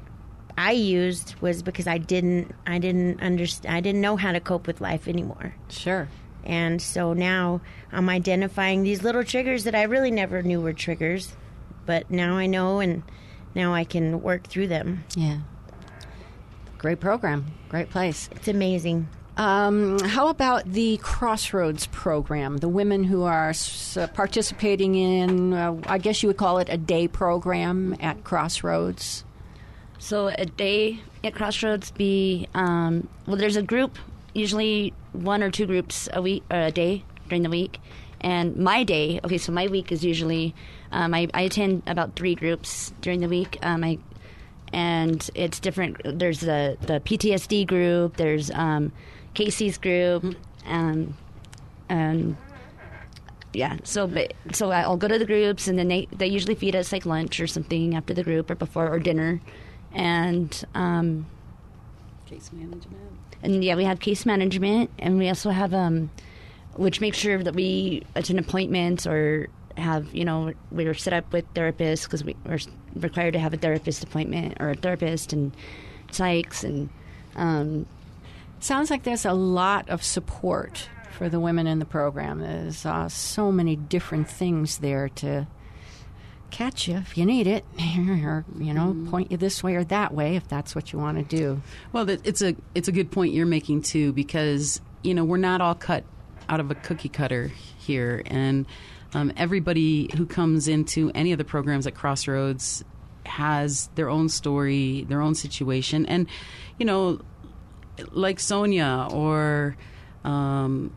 I used, was because I didn't, I didn't understand, I didn't know how to cope with life anymore. Sure. And so now I'm identifying these little triggers that I really never knew were triggers. But now I know, and now I can work through them. Yeah. Great program. Great place. It's amazing. Um, how about the Crossroads program? The women who are s- uh, participating in, uh, I guess you would call it a day program at Crossroads. So a day at Crossroads be, um, well, there's a group, usually one or two groups a week, or a day during the week. And my day, okay, so my week is usually, um, I, I attend about three groups during the week. Um, I, and it's different. There's the, the P T S D group, there's um, Casey's group, um, and yeah, so but, so I'll go to the groups, and then they, they usually feed us like lunch or something after the group or before, or dinner. And um, Case management. And yeah, we have case management, and we also have um, which makes sure that we attend appointments or have, you know, we're set up with therapists because we, we're required to have a therapist appointment or a therapist and psychs and. Um, Sounds like there's a lot of support for the women in the program. There's uh, so many different things there to catch you if you need it, or, you know, mm. point you this way or that way if that's what you want to do. Well, it's a it's a good point you're making too, because, you know, we're not all cut out of a cookie cutter here, and um, everybody who comes into any of the programs at Crossroads has their own story, their own situation, and, you know, like Sonia or um,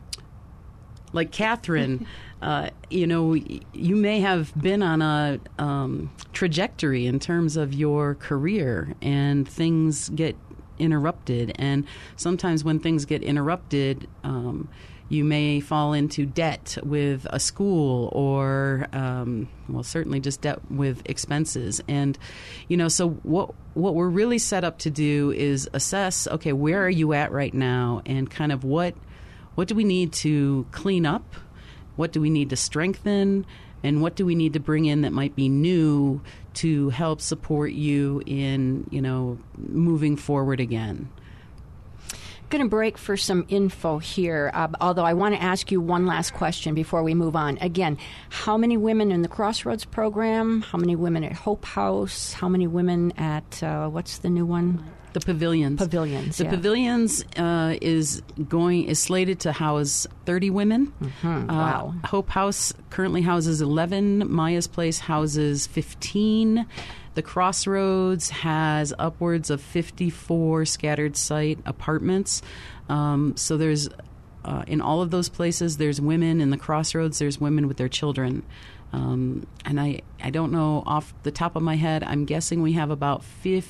like Catherine. Uh, you know, you may have been on a um, trajectory in terms of your career, and things get interrupted. And sometimes when things get interrupted, um, you may fall into debt with a school or, um, well, certainly just debt with expenses. And, you know, so what what we're really set up to do is assess, okay, where are you at right now, and kind of what what do we need to clean up? What do we need to strengthen, and what do we need to bring in that might be new to help support you in, you know, moving forward again? going to break for some info here, uh, although I want to ask you one last question before we move on. Again, how many women in the Crossroads program? How many women at Hope House? How many women at, uh, what's the new one? The pavilions. Pavilions, The yeah. pavilions uh, is going is slated to house thirty women. Mm-hmm. Uh, Wow. Hope House currently houses eleven. Maya's Place houses fifteen. The Crossroads has upwards of fifty-four scattered site apartments. Um, so there's uh, in all of those places, there's women. In the Crossroads, there's women with their children. Um, and I, I don't know off the top of my head, I'm guessing we have about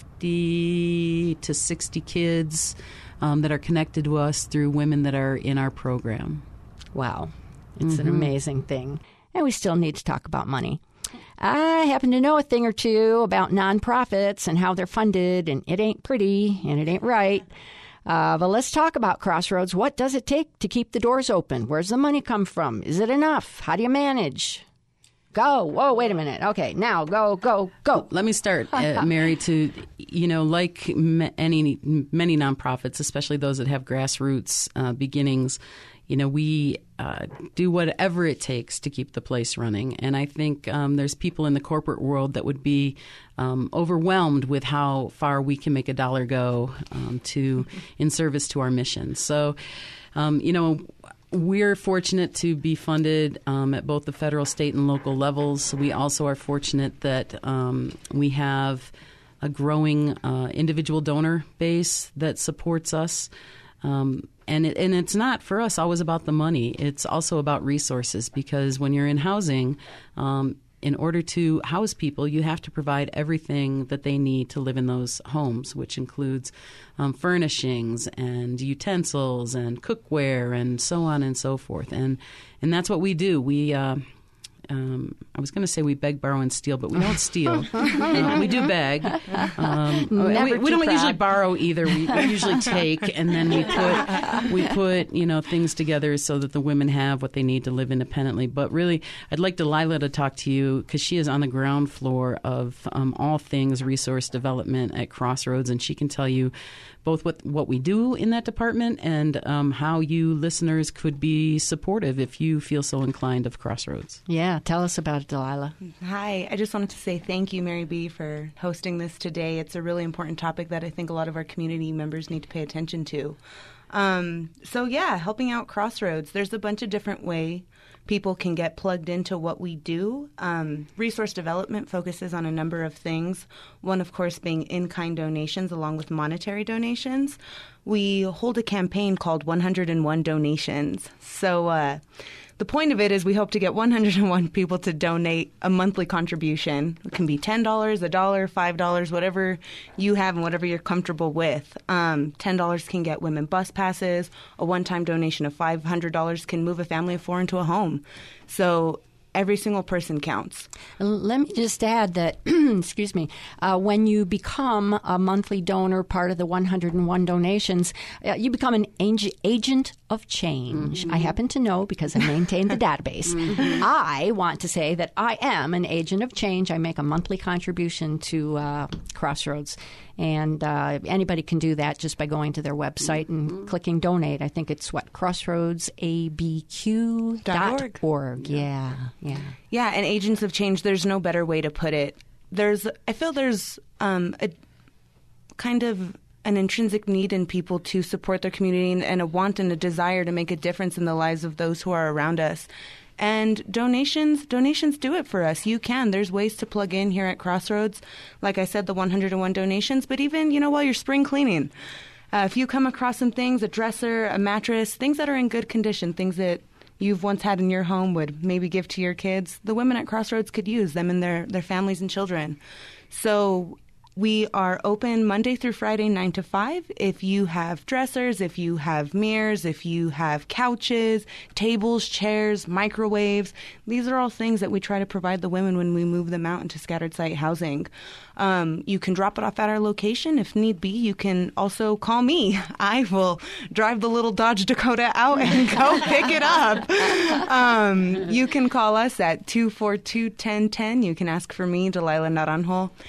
fifty to sixty kids um, that are connected to us through women that are in our program. Wow. It's mm-hmm. an amazing thing. And we still need to talk about money. I happen to know a thing or two about nonprofits and how they're funded, and it ain't pretty and it ain't right. Uh, but let's talk about Crossroads. What does it take to keep the doors open? Where's the money come from? Is it enough? How do you manage? Go. Whoa, wait a minute. Okay, now go, go, go. Let me start, uh, Mary, to, you know, like m- any many nonprofits, especially those that have grassroots uh, beginnings, you know, we uh, do whatever it takes to keep the place running. And I think um, there's people in the corporate world that would be um, overwhelmed with how far we can make a dollar go um, to in service to our mission. So, um, you know, we're fortunate to be funded um, at both the federal, state, and local levels. We also are fortunate that um, we have a growing uh, individual donor base that supports us. Um, and it, and it's not for us always about the money. It's also about resources, because when you're in housing, um, in order to house people, you have to provide everything that they need to live in those homes, which includes um, furnishings and utensils and cookware and so on and so forth. And and that's what we do. We uh, um, I was going to say we beg, borrow, and steal, but we don't steal. uh, we do beg. Um, we, we don't proud. usually borrow either. We, we usually take, and then we put we put you know things together so that the women have what they need to live independently. But really, I'd like Delilah to talk to you, because she is on the ground floor of um, all things resource development at Crossroads, and she can tell you both what, what we do in that department and um, how you listeners could be supportive if you feel so inclined of Crossroads. Yeah, tell us about it, Delilah. Hi, I just wanted to say thank you, Mary B., for hosting this today. It's a really important topic that I think a lot of our community members need to pay attention to. Um, so, yeah, helping out Crossroads. There's a bunch of different ways people can get plugged into what we do. Um, resource development focuses on a number of things. One, of course, being in-kind donations along with monetary donations. We hold a campaign called one hundred one Donations. So uh, the point of it is we hope to get one hundred one people to donate a monthly contribution. It can be ten dollars, a dollar, five dollars, whatever you have and whatever you're comfortable with. Um, ten dollars can get women bus passes. A one-time donation of five hundred dollars can move a family of four into a home. So every single person counts. Let me just add that, excuse me, uh, when you become a monthly donor, part of the one hundred one donations, uh, you become an ag- agent of change. Mm-hmm. I happen to know because I maintain the database. Mm-hmm. I want to say that I am an agent of change. I make a monthly contribution to uh, Crossroads. And uh, anybody can do that just by going to their website and mm-hmm. clicking donate. I think it's what, crossroads a b q dot org. Yeah, yeah. Yeah, and agents of change, there's no better way to put it. There's, I feel there's um, a kind of an intrinsic need in people to support their community and, and a want and a desire to make a difference in the lives of those who are around us. And donations, donations do it for us. You can. There's ways to plug in here at Crossroads. Like I said, the one hundred one donations, but even, you know, while you're spring cleaning, uh, if you come across some things, a dresser, a mattress, things that are in good condition, things that you've once had in your home would maybe give to your kids, the women at Crossroads could use them and their, their families and children. So we are open Monday through Friday, nine to five. If you have dressers, if you have mirrors, if you have couches, tables, chairs, microwaves, these are all things that we try to provide the women when we move them out into scattered site housing. Um, you can drop it off at our location. If need be, you can also call me. I will drive the little Dodge Dakota out and go pick it up. Um, you can call us at two four two, one zero one zero. You can ask for me, Delilah Naranjo.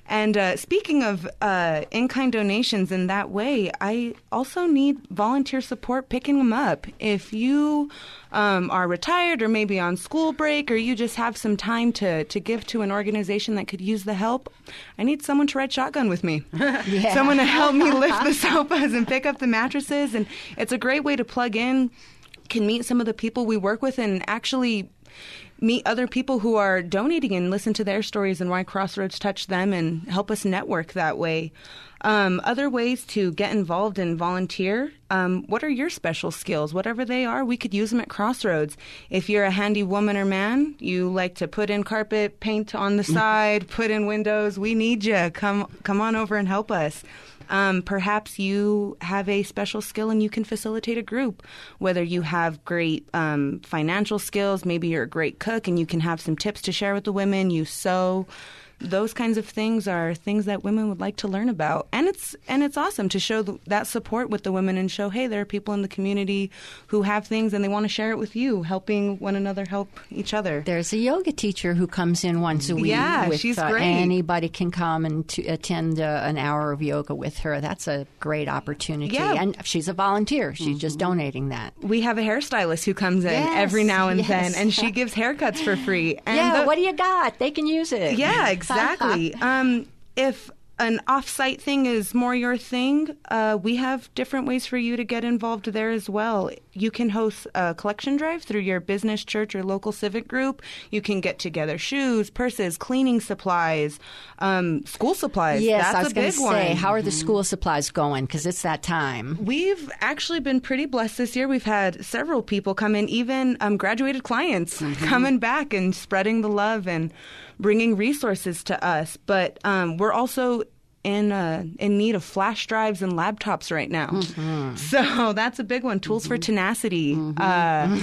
And uh, speaking of uh, in-kind donations in that way, I also need volunteer support picking them up. If you um, are retired or maybe on school break, or you just have some time to, to give to an organization that could use the help, I need someone to ride shotgun with me. Yeah. Someone to help me lift the sofas and pick up the mattresses. And it's a great way to plug in, can meet some of the people we work with, and actually meet other people who are donating and listen to their stories and why Crossroads touched them, and help us network that way. Um, other ways to get involved and volunteer. Um, what are your special skills? Whatever they are, we could use them at Crossroads. If you're a handy woman or man, you like to put in carpet, paint on the side, put in windows, we need you. Come, come on over and help us. Um, perhaps you have a special skill and you can facilitate a group. Whether you have great um, financial skills, maybe you're a great cook and you can have some tips to share with the women, you sew. Those kinds of things are things that women would like to learn about. And it's and it's awesome to show th- that support with the women and show, hey, there are people in the community who have things and they want to share it with you, helping one another help each other. There's a yoga teacher who comes in once a week. Yeah, with, she's uh, great. Anybody can come and to attend uh, an hour of yoga with her. That's a great opportunity. Yeah. And she's a volunteer. She's mm-hmm. just donating that. We have a hairstylist who comes in yes, every now and yes. then, and she gives haircuts for free. And yeah, the- what do you got? They can use it. Yeah, exactly. um, if an off-site thing is more your thing, uh, we have different ways for you to get involved there as well. You can host a collection drive through your business, church, or local civic group. You can get together shoes, purses, cleaning supplies, um, school supplies. Yes, That's I was a big say, one. how are the school supplies going? Because it's that time. We've actually been pretty blessed this year. We've had several people come in, even um, graduated clients mm-hmm. coming back and spreading the love and bringing resources to us. But um, we're also in uh, in need of flash drives and laptops right now. Mm-hmm. So that's a big one. Tools mm-hmm. for tenacity. Mm-hmm.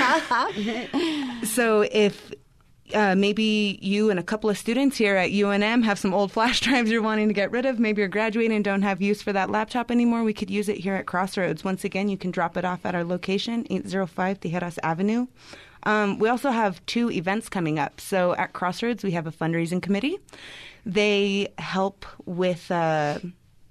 Uh, so if uh, maybe you and a couple of students here at U N M have some old flash drives you're wanting to get rid of, maybe you're graduating and don't have use for that laptop anymore, we could use it here at Crossroads. Once again, you can drop it off at our location, eight oh five Tijeras Avenue. Um, we also have two events coming up. So at Crossroads, we have a fundraising committee. They help with uh,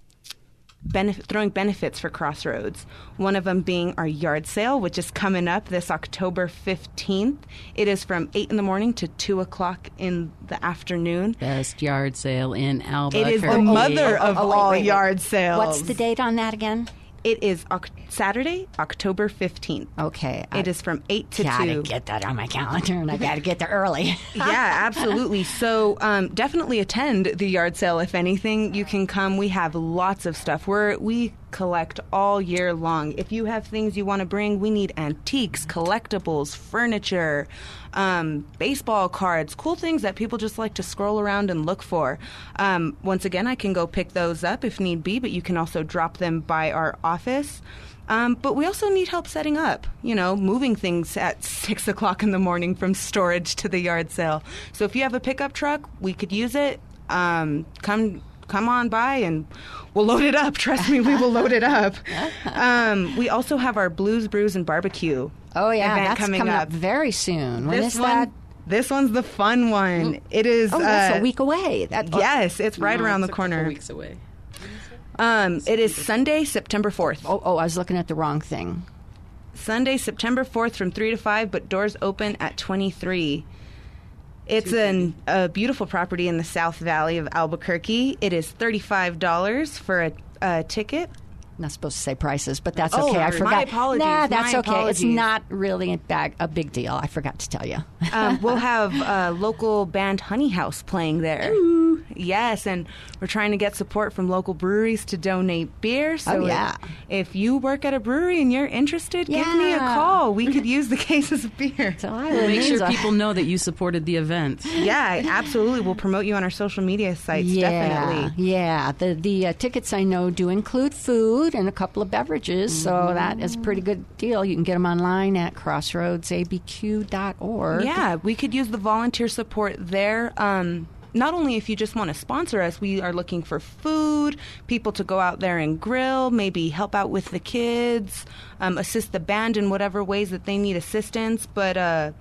benefit, throwing benefits for Crossroads. One of them being our yard sale, which is coming up this October fifteenth. It is from eight in the morning to two o'clock in the afternoon. Best yard sale in Albuquerque. It is the mother of oh, oh, wait, all wait, wait. yard sales. What's the date on that again? It is oc- Saturday, October fifteenth. Okay. It I is from eight to gotta two. Gotta get that on my calendar, and I gotta get there early. Yeah, absolutely. So um, definitely attend the yard sale. If anything, you can come. We have lots of stuff. We're, we collect all year long. If you have things you want to bring, we need antiques, collectibles, furniture, um, baseball cards, cool things that people just like to scroll around and look for. Um, once again, I can go pick those up if need be, but you can also drop them by our office. Um, but we also need help setting up, you know, moving things at six o'clock in the morning from storage to the yard sale. So if you have a pickup truck, we could use it. Um, come come on by and we'll load it up. Trust me, we will load it up. Um, we also have our Blues, Brews, and Barbecue Oh, yeah, event that's coming, coming up. up very soon. When this is one, that? This one's the fun one. It is. Oh, that's uh, a week away. That, Yes, it's right No, around it's the a couple corner. weeks away. Um, it is Sunday, September fourth. Oh, oh, I was looking at the wrong thing. Sunday, September fourth from three to five, but doors open at twenty-three. It's an, a beautiful property in the South Valley of Albuquerque. It is thirty-five dollars for a, a ticket. Not supposed to say prices, but that's Oh, okay. I my forgot. apologies, Nah, that's my okay. apologies. It's not really a, bag, a big deal. I forgot to tell you. Um, we'll have uh, local band Honey House playing there. Ooh. Yes, and we're trying to get support from local breweries to donate beer. So Oh, yeah. if, if you work at a brewery and you're interested, give me a Yeah. call. We could use the cases of beer. So I We'll make sure a- people know that you supported the event. Yeah, absolutely. We'll promote you on our social media sites, Yeah, definitely. yeah. The the uh, tickets I know do include food and a couple of beverages, so that is a pretty good deal. You can get them online at crossroads a b q dot org. Yeah, we could use the volunteer support there. Um, not only if you just want to sponsor us, we are looking for food, people to go out there and grill, maybe help out with the kids, um, assist the band in whatever ways that they need assistance. But uh,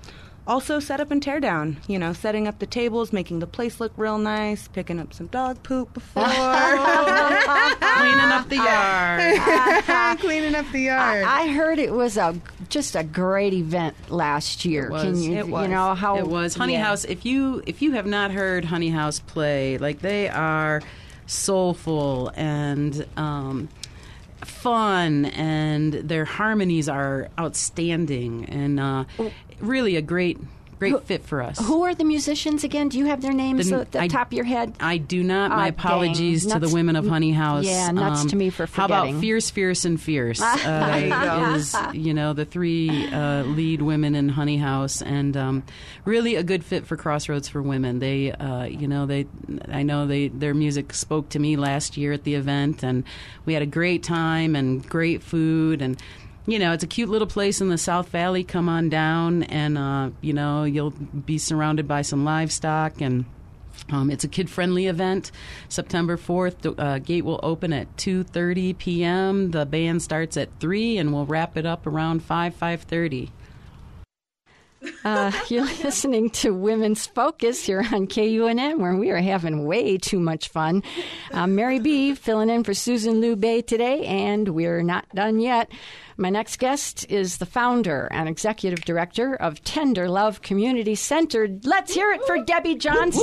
also set up and tear down, you know, setting up the tables, making the place look real nice, picking up some dog poop before. Cleaning up the yard. Cleaning up the yard. I, I heard it was a just a great event last year. It was. Can you, It was. you know how It was Honey yeah. House. If you if you have not heard Honey House play, like they are soulful and um, fun, and their harmonies are outstanding, and uh, really a great great Who- fit for us. Who are the musicians again? Do you have their names The- at the I- top of your head? I do not. Ah, My dang. apologies to the Nuts- women of Honey House. Yeah, nuts to me for How about forgetting. Fierce, Fierce, and Fierce? uh, is, you know, the three uh, lead women in Honey House, and um, really a good fit for Crossroads for Women. They, uh, you know, they, I know they their music spoke to me last year at the event, and we had a great time and great food, and you know, it's a cute little place in the South Valley. Come on down, and uh, you know, you'll be surrounded by some livestock, and um, it's a kid-friendly event. September fourth, the uh, gate will open at two thirty p.m. The band starts at three, and we'll wrap it up around five, five thirty. Uh, you're listening to Women's Focus here on K U N M, where we are having way too much fun. I'm Mary B. filling in for Susan Lou Bay today, and we're not done yet. My next guest is the founder and executive director of Tender Love Community Center. Let's hear it for Debbie Johnson.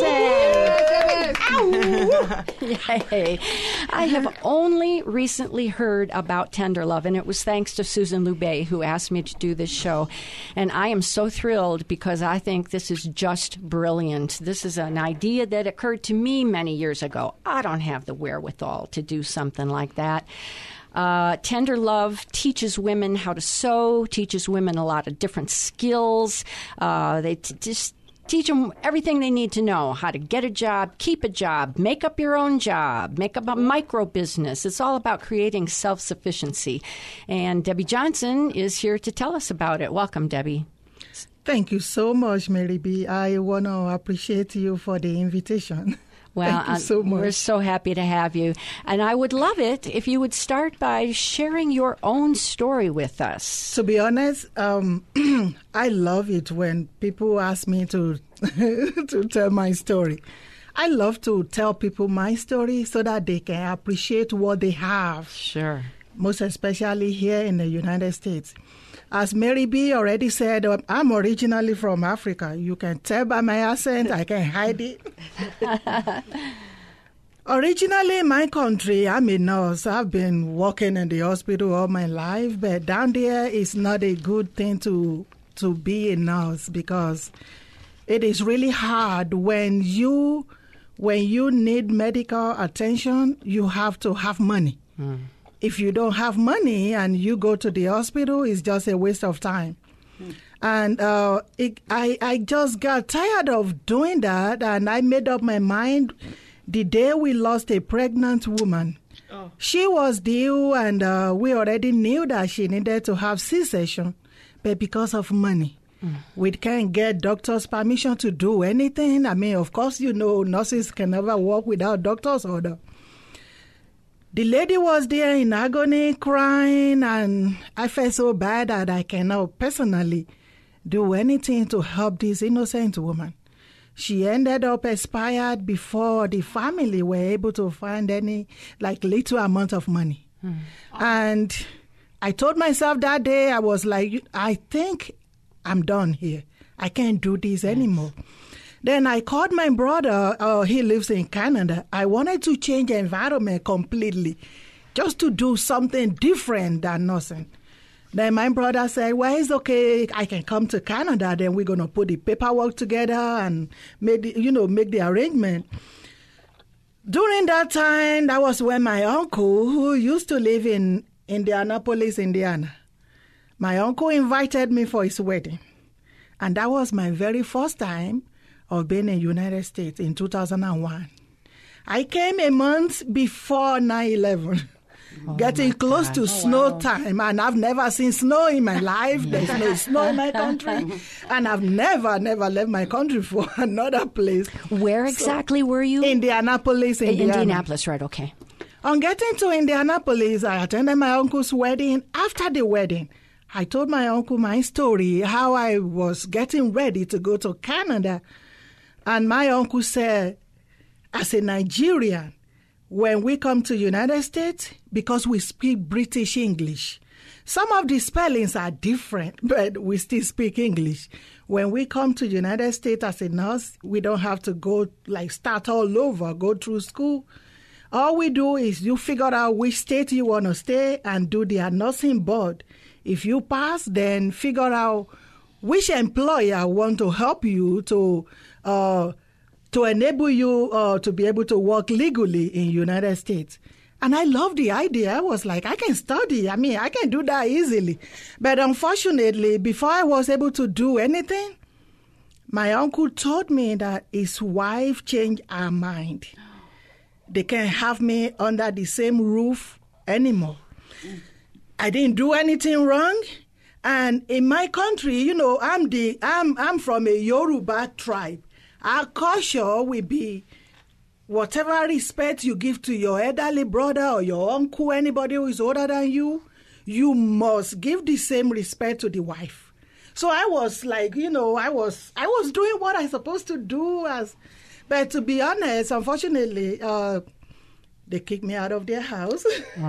Yay. I have only recently heard about Tender Love, and it was thanks to Susan Lou Bay who asked me to do this show. And I am so thrilled because I think this is just brilliant. This is an idea that occurred to me many years ago. I don't have the wherewithal to do something like that. Uh, Tender Love teaches women how to sew, teaches women a lot of different skills. Uh, they t- just teach them everything they need to know, how to get a job, keep a job, make up your own job, make up a micro business. It's all about creating self-sufficiency. And Debbie Johnson is here to tell us about it. Welcome, Debbie. Thank you so much, Mary B. I want to appreciate you for the invitation. Well, Thank you so uh, much. we're so happy to have you. And I would love it if you would start by sharing your own story with us. To be honest, um, I love it when people ask me to to tell my story. I love to tell people my story so that they can appreciate what they have. Sure. Most especially here in the United States. As Mary B. already said, I'm originally from Africa. You can tell by my accent, I can hide it. Originally in my country, I'm a nurse. I've been working in the hospital all my life, but down there it's not a good thing to to be a nurse because it is really hard when you when you need medical attention, you have to have money. Mm. If you don't have money and you go to the hospital, it's just a waste of time. Mm. And uh, it, I, I just got tired of doing that, and I made up my mind the day we lost a pregnant woman. Oh. She was due, and uh, we already knew that she needed to have C-section, but because of money. Mm. We can't get doctor's permission to do anything. I mean, of course, you know, nurses can never work without doctor's order. The lady was there in agony, crying, and I felt so bad that I cannot personally do anything to help this innocent woman. She ended up expired before the family were able to find any, like, little amount of money. Mm. And I told myself that day, I was like, I think I'm done here. I can't do this yes. anymore. Then I called my brother. Uh, he lives in Canada. I wanted to change the environment completely, just to do something different than nursing. Then my brother said, well, it's okay. I can come to Canada. Then we're going to put the paperwork together and make the, you know, make the arrangement. During that time, that was when my uncle, who used to live in Indianapolis, Indiana, my uncle invited me for his wedding. And that was my very first time of being in the United States in two thousand one. I came a month before nine eleven, oh getting close God. to oh, snow wow. time, and I've never seen snow in my life. There's no snow in my country, and I've never, never left my country for another place. Where exactly so, were you? Indianapolis, Indiana. Indianapolis, right, okay. On getting to Indianapolis, I attended my uncle's wedding. After the wedding, I told my uncle my story, how I was getting ready to go to Canada. And my uncle said, as a Nigerian, when we come to United States, because we speak British English, some of the spellings are different, but we still speak English. When we come to United States as a nurse, we don't have to go, like, start all over, go through school. All we do is you figure out which state you want to stay and do their nursing board. If you pass, then figure out which employer want to help you to uh, to enable you uh, to be able to work legally in United States. And I love the idea. I was like, I can study. I mean, I can do that easily. But unfortunately, before I was able to do anything, my uncle told me that his wife changed her mind. They can't have me under the same roof anymore. I didn't do anything wrong. And in my country, you know, I'm the I'm I'm from a Yoruba tribe. Our culture will be whatever respect you give to your elderly brother or your uncle, anybody who is older than you, you must give the same respect to the wife. So I was like, you know, I was I was doing what I'm supposed to do. As, but to be honest, unfortunately, uh, they kicked me out of their house.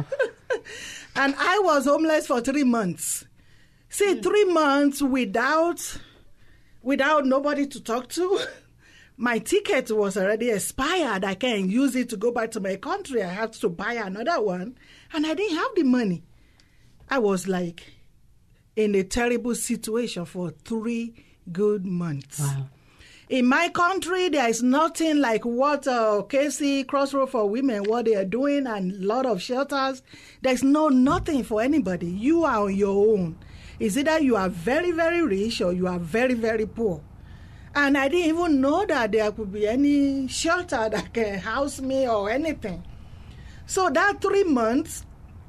And I was homeless for three months. See, mm. three months without without nobody to talk to. My ticket was already expired. I can't use it to go back to my country. I had to buy another one. And I didn't have the money. I was like in a terrible situation for three good months. Wow. In my country, there is nothing like what uh, K C, Crossroad for Women, what they are doing, and a lot of shelters. There's no nothing for anybody. You are on your own. It's either you are very, very rich or you are very, very poor. And I didn't even know that there could be any shelter that can house me or anything. So that three months,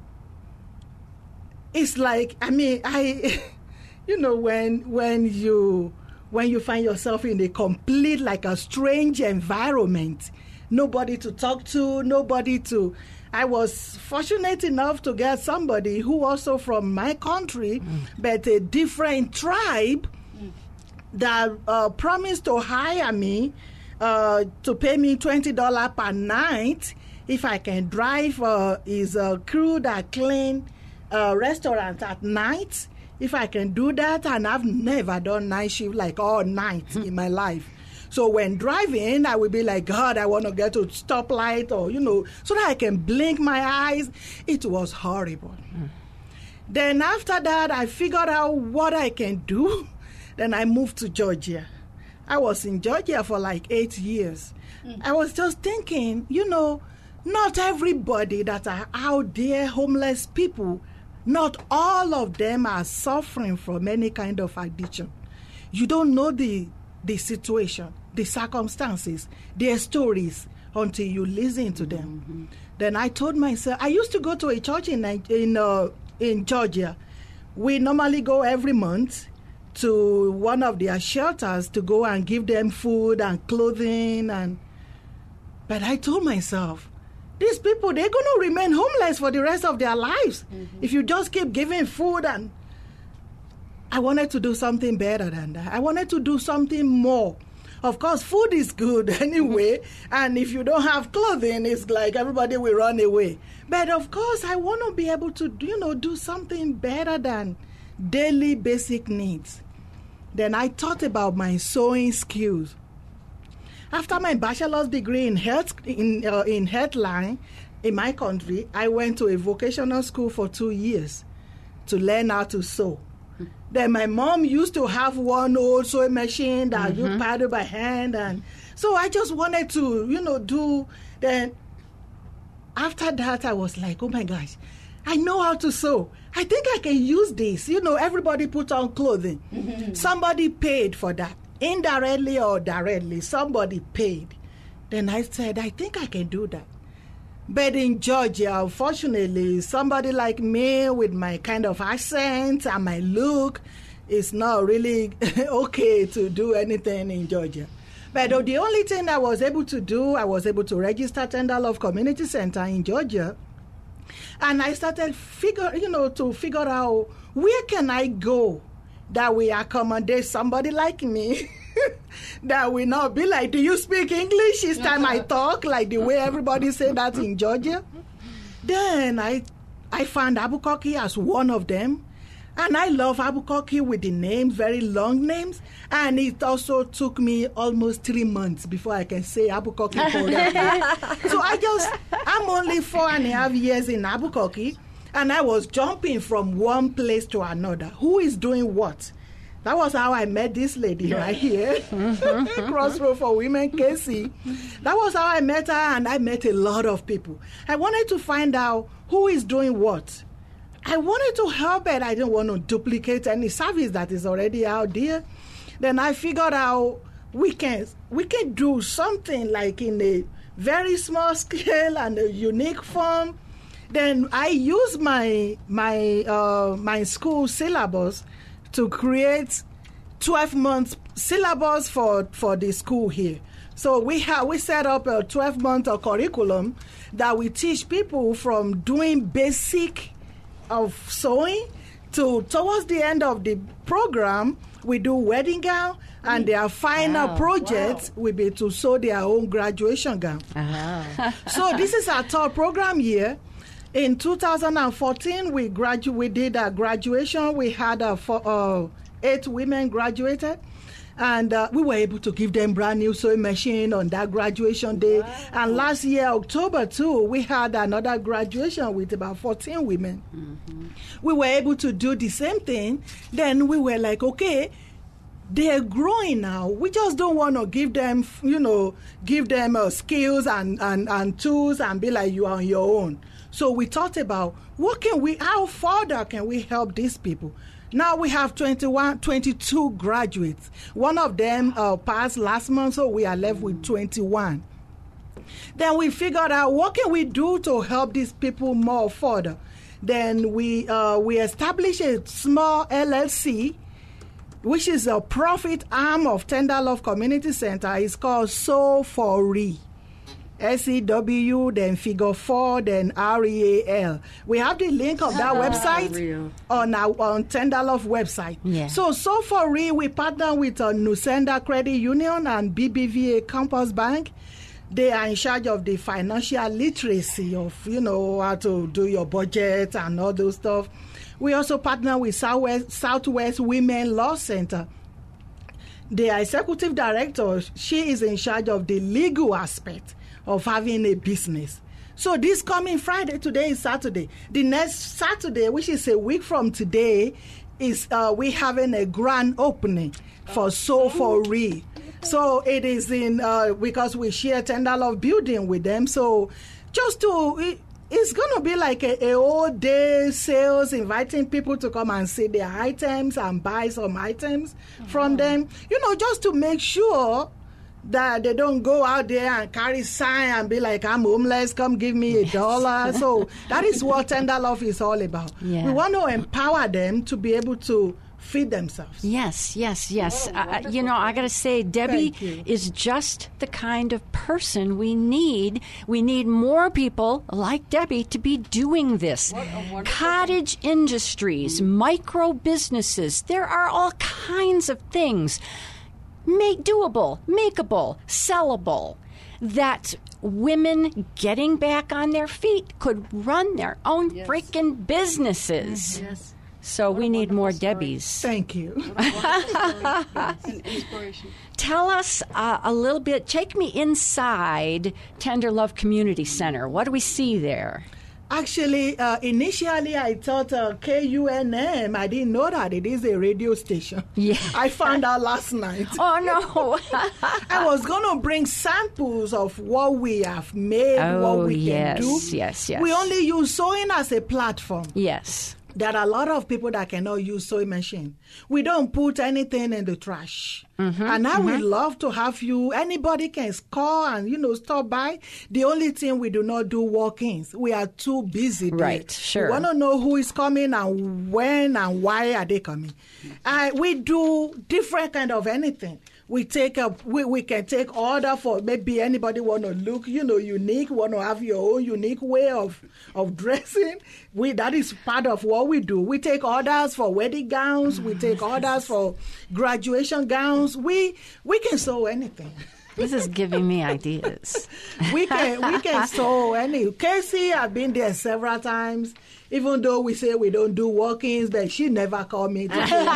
it's like, I mean, I, you know, when when you when you find yourself in a complete, like a strange environment, nobody to talk to, nobody to. I was fortunate enough to get somebody who also from my country, mm. but a different tribe, that uh, promised to hire me uh, to pay me twenty dollars per night if I can drive uh, his uh, crew that clean uh, restaurant at night. If I can do that, and I've never done night shift like all night in my life. So when driving, I will be like, God, I want to get to stoplight or, you know, so that I can blink my eyes. It was horrible. Mm. Then after that, I figured out what I can do. Then I moved to Georgia. I was in Georgia for like eight years. Mm. I was just thinking, you know, not everybody that are out there, homeless people, not all of them are suffering from any kind of addiction. You don't know the the situation, the circumstances, their stories until you listen to them. Mm-hmm. Then I told myself, I used to go to a church in in uh, in Georgia. We normally go every month to one of their shelters to go and give them food and clothing. And but I told myself, these people, they're going to remain homeless for the rest of their lives mm-hmm. if you just keep giving food. And I wanted to do something better than that. I wanted to do something more. Of course, food is good anyway, and if you don't have clothing, it's like everybody will run away. But of course, I want to be able to, you know, do something better than daily basic needs. Then I thought about my sewing skills. After my bachelor's degree in health in uh, in healthline in my country, I went to a vocational school for two years to learn how to sew. Then my mom used to have one old sewing machine that mm-hmm. you paddle by hand, and so I just wanted to, you know, do. Then after that, I was like, oh my gosh, I know how to sew. I think I can use this. You know, everybody put on clothing. Mm-hmm. Somebody paid for that. Indirectly or directly, somebody paid. Then I said, I think I can do that. But in Georgia, unfortunately, somebody like me with my kind of accent and my look is not really okay to do anything in Georgia. But the only thing I was able to do, I was able to register Tender Love Community Center in Georgia. And I started figure, you know, to figure out where can I go that will accommodate somebody like me. That will not be like, do you speak English? Each time I talk, like the way everybody say that in Georgia. Then I I found Albuquerque as one of them. And I love Albuquerque with the names, very long names. And it also took me almost three months before I can say Albuquerque. So I just, I'm only four and a half years in Albuquerque. And I was jumping from one place to another. Who is doing what? That was how I met this lady right here, Crossroad for Women, Casey. That was how I met her, and I met a lot of people. I wanted to find out who is doing what. I wanted to help it. I didn't want to duplicate any service that is already out there. Then I figured out we can we can do something like in a very small scale and a unique form. Then I use my my uh, my school syllabus to create twelve months syllabus for, for the school here. So we have we set up a twelve month curriculum that we teach people from doing basic of sewing to towards the end of the program we do wedding gown, and their final wow. project wow. will be to sew their own graduation gown. Uh-huh. So this is our third program year. In two thousand fourteen, we gradu- we did a graduation. We had a four, uh, eight women graduated, and uh, we were able to give them brand new sewing machine on that graduation day. Wow. And last year, October too, we had another graduation with about fourteen women. Mm-hmm. We were able to do the same thing. Then we were like, okay, they're growing now. We just don't want to give them, you know, give them uh, skills and, and, and tools and be like, you are on your own. So we thought about what can we, how further can we help these people? Now we have twenty-one, twenty-two graduates. One of them uh, passed last month, so we are left with twenty-one. Then we figured out what can we do to help these people more further. Then we uh, we established a small L L C, which is a profit arm of Tender Love Community Center. It's called Sew for Re. S E W, then figure four, then R E A L. We have the link of that oh, website real. on our on Tender Love website. Yeah. So, so for Re, we partner with uh, Nusenda Credit Union and B B V A Campus Bank. They are in charge of the financial literacy of, you know, how to do your budget and all those stuff. We also partner with Southwest, Southwest Women Law Center. The executive director, she is in charge of the legal aspect of having a business. So this coming Friday, today is Saturday. The next Saturday, which is a week from today, is uh, we having a grand opening for Sew for Re. So it is in, uh, because we share Tender Love building with them. So just to, it, it's going to be like a, a whole day sales, inviting people to come and see their items and buy some items mm-hmm. from them. You know, just to make sure that they don't go out there and carry sign and be like, I'm homeless, come give me a yes. dollar. So that is what Tender Love is all about. Yeah. We want to empower them to be able to feed themselves. Yes, yes, yes. Oh, uh, you know, I got to say, Debbie is just the kind of person we need. We need more people like Debbie to be doing this. Cottage industries, micro businesses, there are all kinds of things. Make doable, makeable, sellable, that women getting back on their feet could run their own yes. freaking businesses. Yes. So what we need more story. Debbies. Thank you. Tell us uh, a little bit, take me inside Tender Love Community Center. What do we see there? Actually, uh, initially I thought uh, K U N M, I didn't know that it is a radio station. Yeah. I found out last night. Oh, no. I was going to bring samples of what we have made, oh, what we yes, can do. Yes, yes, We only use sewing as a platform. Yes. There are a lot of people that cannot use sewing machine. We don't put anything in the trash. Mm-hmm, and I mm-hmm. would love to have you, anybody can call and, you know, stop by. The only thing we do not do walk-ins. We are too busy. Right, there. sure. We want to know who is coming and when and why are they coming. Uh, we do different kind of anything. We take a we, we can take order for maybe anybody want to look, you know, unique, want to have your own unique way of of dressing. We that is part of what we do. We take orders for wedding gowns. We take orders for graduation gowns. We we can sew anything. This is giving me ideas. we can we can sew any. Casey, I've been there several times. Even though we say we don't do walk-ins, but she never called me. To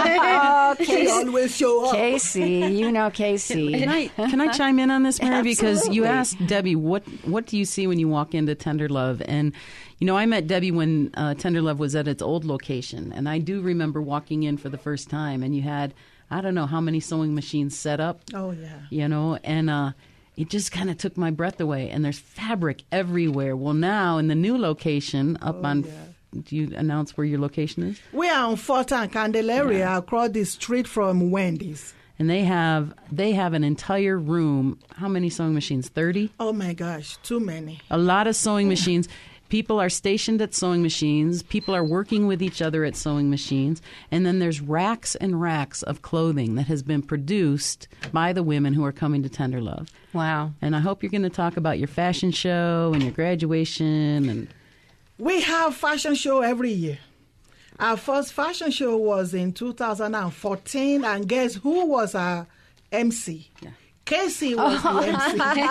oh, she always show up. Casey, you know Casey. Can I can I chime in on this, Mary? Because Absolutely. you asked Debbie, what what do you see when you walk into Tender Love? And you know, I met Debbie when uh, Tender Love was at its old location, and I do remember walking in for the first time, and you had I don't know how many sewing machines set up. Oh yeah. You know, and uh, it just kind of took my breath away. And there's fabric everywhere. Well, now in the new location up Oh, on. yeah. Do you announce where your location is? We are on Fourth and Candelaria, Yeah. across the street from Wendy's. And they have they have an entire room. How many sewing machines? thirty? Oh my gosh, too many. A lot of sewing machines. People are stationed at sewing machines. People are working with each other at sewing machines. And then there's racks and racks of clothing that has been produced by the women who are coming to Tender Love. Wow. And I hope you're going to talk about your fashion show and your graduation. And We have fashion show every year. Our first fashion show was in two thousand fourteen, and guess who was our M C? Yeah. Casey was the M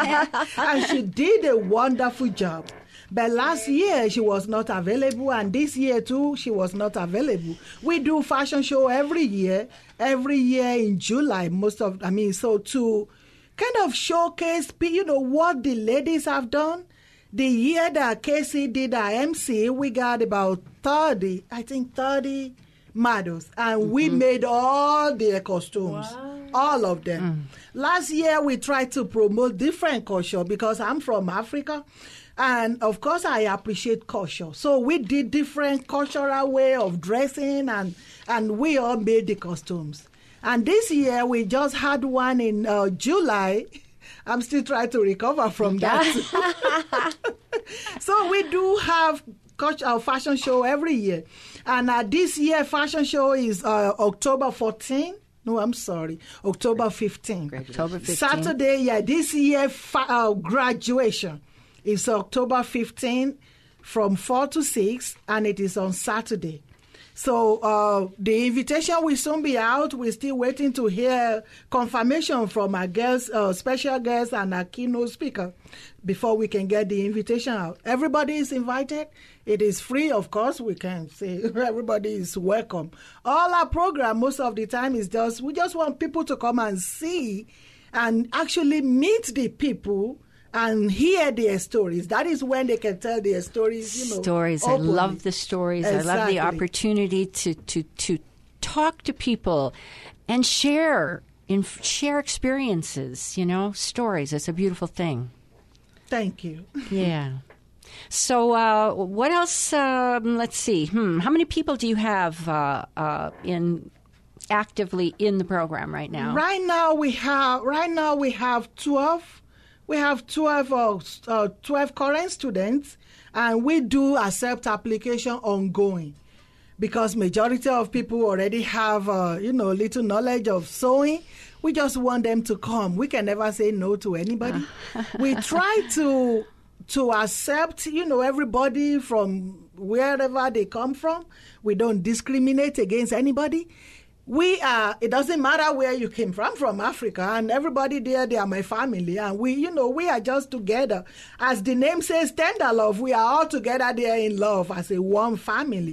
C. And she did a wonderful job. But last year, she was not available, and this year, too, she was not available. We do fashion show every year, every year in July, most of, I mean, so to kind of showcase, you know, what the ladies have done. The year that Casey did our M C, we got about thirty, I think thirty models, and mm-hmm. we made all their costumes, wow. all of them. Mm. Last year, we tried to promote different culture because I'm from Africa, and of course, I appreciate culture. So we did different cultural way of dressing, and, and we all made the costumes. And this year, we just had one in uh, July. I'm still trying to recover from that. So we do have our fashion show every year. And uh, this year fashion show is uh, October fourteenth. No, I'm sorry. October fifteenth. October fifteenth. Saturday, yeah. This year fa- uh, graduation is October fifteenth from four to six, and it is on Saturday. So uh, the invitation will soon be out. We're still waiting to hear confirmation from our guests, uh, special guests and our keynote speaker before we can get the invitation out. Everybody is invited. It is free, of course. We can say everybody is welcome. All our program, most of the time, is just, we just want people to come and see and actually meet the people and hear their stories. That is when they can tell their stories, you know. Stories. openly. I love the stories. Exactly. I love the opportunity to, to, to talk to people and share in share experiences, you know, stories. It's a beautiful thing. Thank you. Yeah. So uh, what else? Um, let's see. Hmm. How many people do you have uh, uh, in actively in the program right now? Right now we have right now we have twelve. We have twelve, uh, uh, twelve current students, and we do accept application ongoing because majority of people already have, uh, you know, little knowledge of sewing. We just want them to come. We can never say no to anybody. We try to to accept, you know, everybody from wherever they come from. We don't discriminate against anybody. We are, it doesn't matter where you came from, from Africa, and everybody there, they are my family. And we, you know, we are just together. As the name says, Tender Love, we are all together there in love as a one family.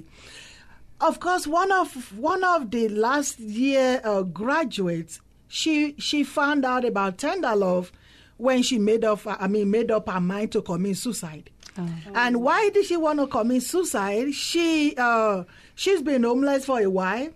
Of course, one of one of the last year uh, graduates, she she found out about Tender Love when she made up, I mean, made up her mind to commit suicide. Oh. And why did she want to commit suicide? She uh, she's been homeless for a while.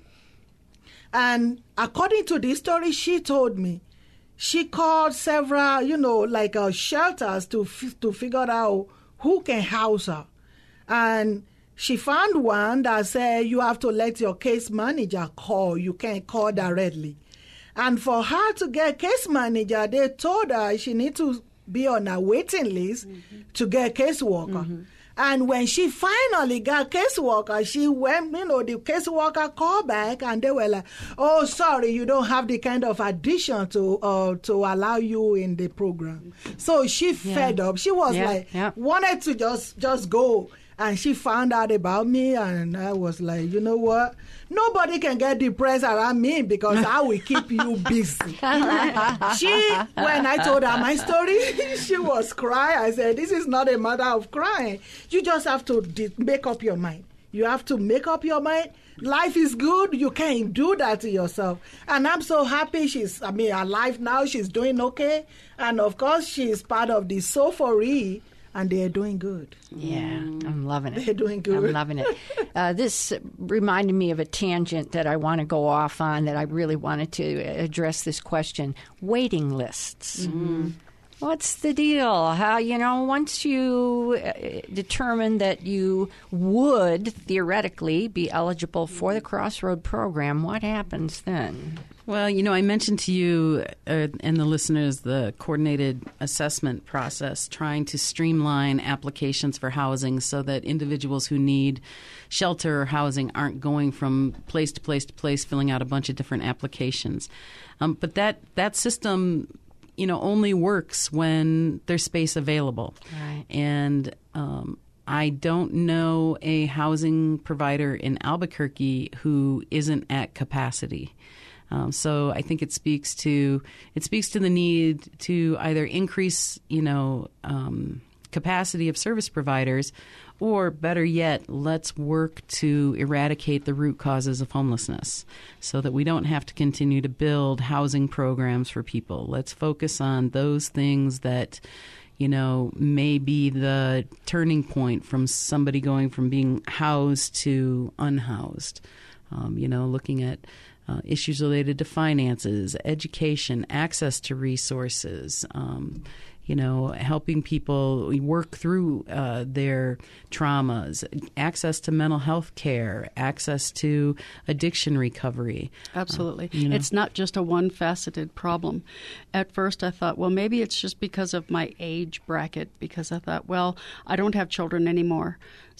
And according to this story she told me, she called several, you know, like uh, shelters to f- to figure out who can house her. And she found one that said you have to let your case manager call. You can't call directly. And for her to get case manager, they told her she need to be on a waiting list mm-hmm. to get a caseworker. Mm-hmm. And when she finally got caseworker, she went, you know, the caseworker called back and they were like, oh, sorry, you don't have the kind of addition to uh, to allow you in the program. So she Yeah. fed up. She was Yeah, like, yeah. wanted to just, just go. And she found out about me, and I was like, you know what? Nobody can get depressed around me because I will keep you busy. She, when I told her my story, she was crying. I said, this is not a matter of crying. You just have to de- make up your mind. You have to make up your mind. Life is good. You can't do that to yourself. And I'm so happy she's, I mean, alive now. She's doing okay. And of course, she's part of the Sophory, and they're doing good. Yeah, I'm loving it. They're doing good. I'm loving it. Uh, this reminded me of a tangent that I want to go off on that I really wanted to address this question. Waiting lists. Mm-hmm. What's the deal? How, you know, once you uh, determine that you would theoretically be eligible for the Crossroad program, what happens then? Well, you know, I mentioned to you uh, and the listeners the coordinated assessment process, trying to streamline applications for housing so that individuals who need shelter or housing aren't going from place to place to place, filling out a bunch of different applications. Um, but that, that system, you know, only works when there's space available. Right. And um, I don't know a housing provider in Albuquerque who isn't at capacity. Um, so I think it speaks to it speaks to the need to either increase, you know, um, capacity of service providers, or better yet, let's work to eradicate the root causes of homelessness, so that we don't have to continue to build housing programs for people. Let's focus on those things that, you know, may be the turning point from somebody going from being housed to unhoused. Um, you know, looking at Uh, issues related to finances, education, access to resources, um, you know, helping people work through uh, their traumas, access to mental health care, access to addiction recovery. Absolutely. Uh, you know. It's not just a one-faceted problem. At first I thought, well, maybe it's just because of my age bracket, because I thought, well, I don't have children anymore.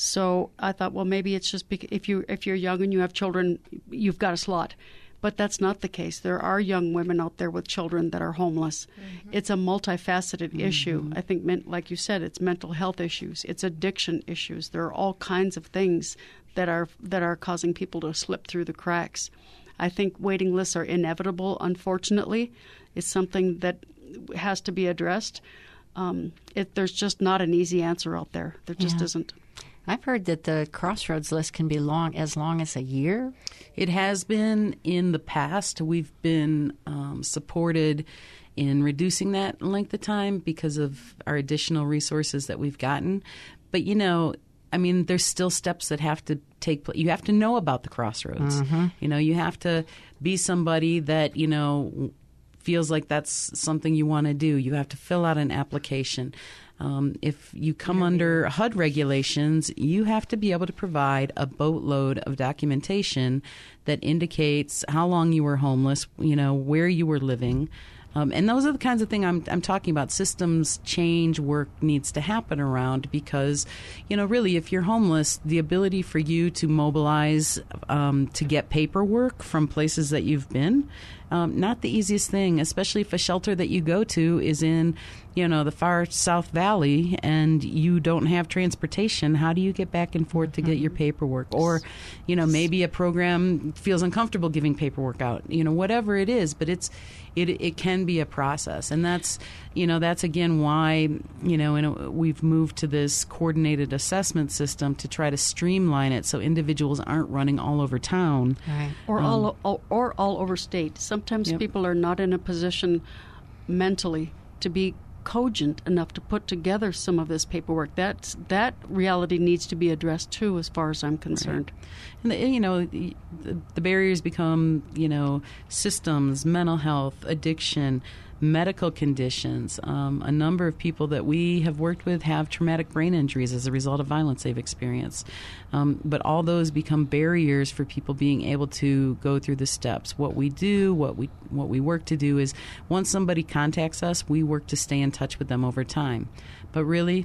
So I thought, well, maybe it's just because if, you, if you're young and you have children, you've got a slot. But that's not the case. There are young women out there with children that are homeless. Mm-hmm. It's a multifaceted mm-hmm. issue. I think, like you said, it's mental health issues. It's addiction issues. There are all kinds of things that are that are causing people to slip through the cracks. I think waiting lists are inevitable, unfortunately. It's something that has to be addressed. Um, it, there's just not an easy answer out there. There just Yeah. isn't. I've heard that the Crossroads list can be long as long as a year. It has been in the past. We've been um, supported in reducing that length of time because of our additional resources that we've gotten. But, you know, I mean, there's still steps that have to take place. You have to know about the Crossroads. Mm-hmm. You know, you have to be somebody that, you know, feels like that's something you want to do. You have to fill out an application. Um, if you come under H U D regulations, you have to be able to provide a boatload of documentation that indicates how long you were homeless, you know, where you were living. Um, and those are the kinds of things I'm, I'm talking about. Systems change work needs to happen around because, you know, really, if you're homeless, the ability for you to mobilize um, to get paperwork from places that you've been, um, not the easiest thing, especially if a shelter that you go to is in, you know, the far South Valley and you don't have transportation. How do you get back and forth to get your paperwork? Or, you know, maybe a program feels uncomfortable giving paperwork out, you know, whatever it is, but it's, it it can be a process. And that's, you know, that's again why, you know, in a, we've moved to this coordinated assessment system to try to streamline it so individuals aren't running all over town. Right. Or Um, all, all or all over state. Sometimes Yep. people are not in a position mentally to be cogent enough to put together some of this paperwork. That's, that reality needs to be addressed too, as far as I'm concerned. And the, you know, the, the barriers become, you know, systems, mental health, addiction, medical conditions. Um, a number of people that we have worked with have traumatic brain injuries as a result of violence they've experienced. Um, but all those become barriers for people being able to go through the steps. What we do, what we what we work to do is once somebody contacts us, we work to stay in touch with them over time. But really,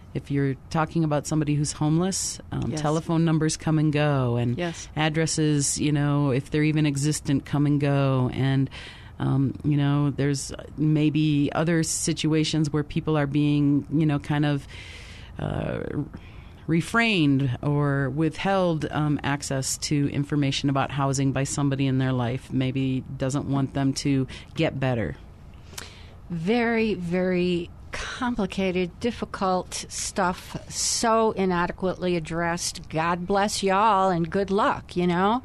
if you're talking about somebody who's homeless, um, Yes. telephone numbers come and go, and Yes. addresses, you know, if they're even existent, come and go. And, um, you know, there's maybe other situations where people are being, you know, kind of uh, refrained or withheld um, access to information about housing by somebody in their life, maybe doesn't want them to get better. Very, very complicated, difficult stuff, so inadequately addressed. God bless y'all and good luck, you know.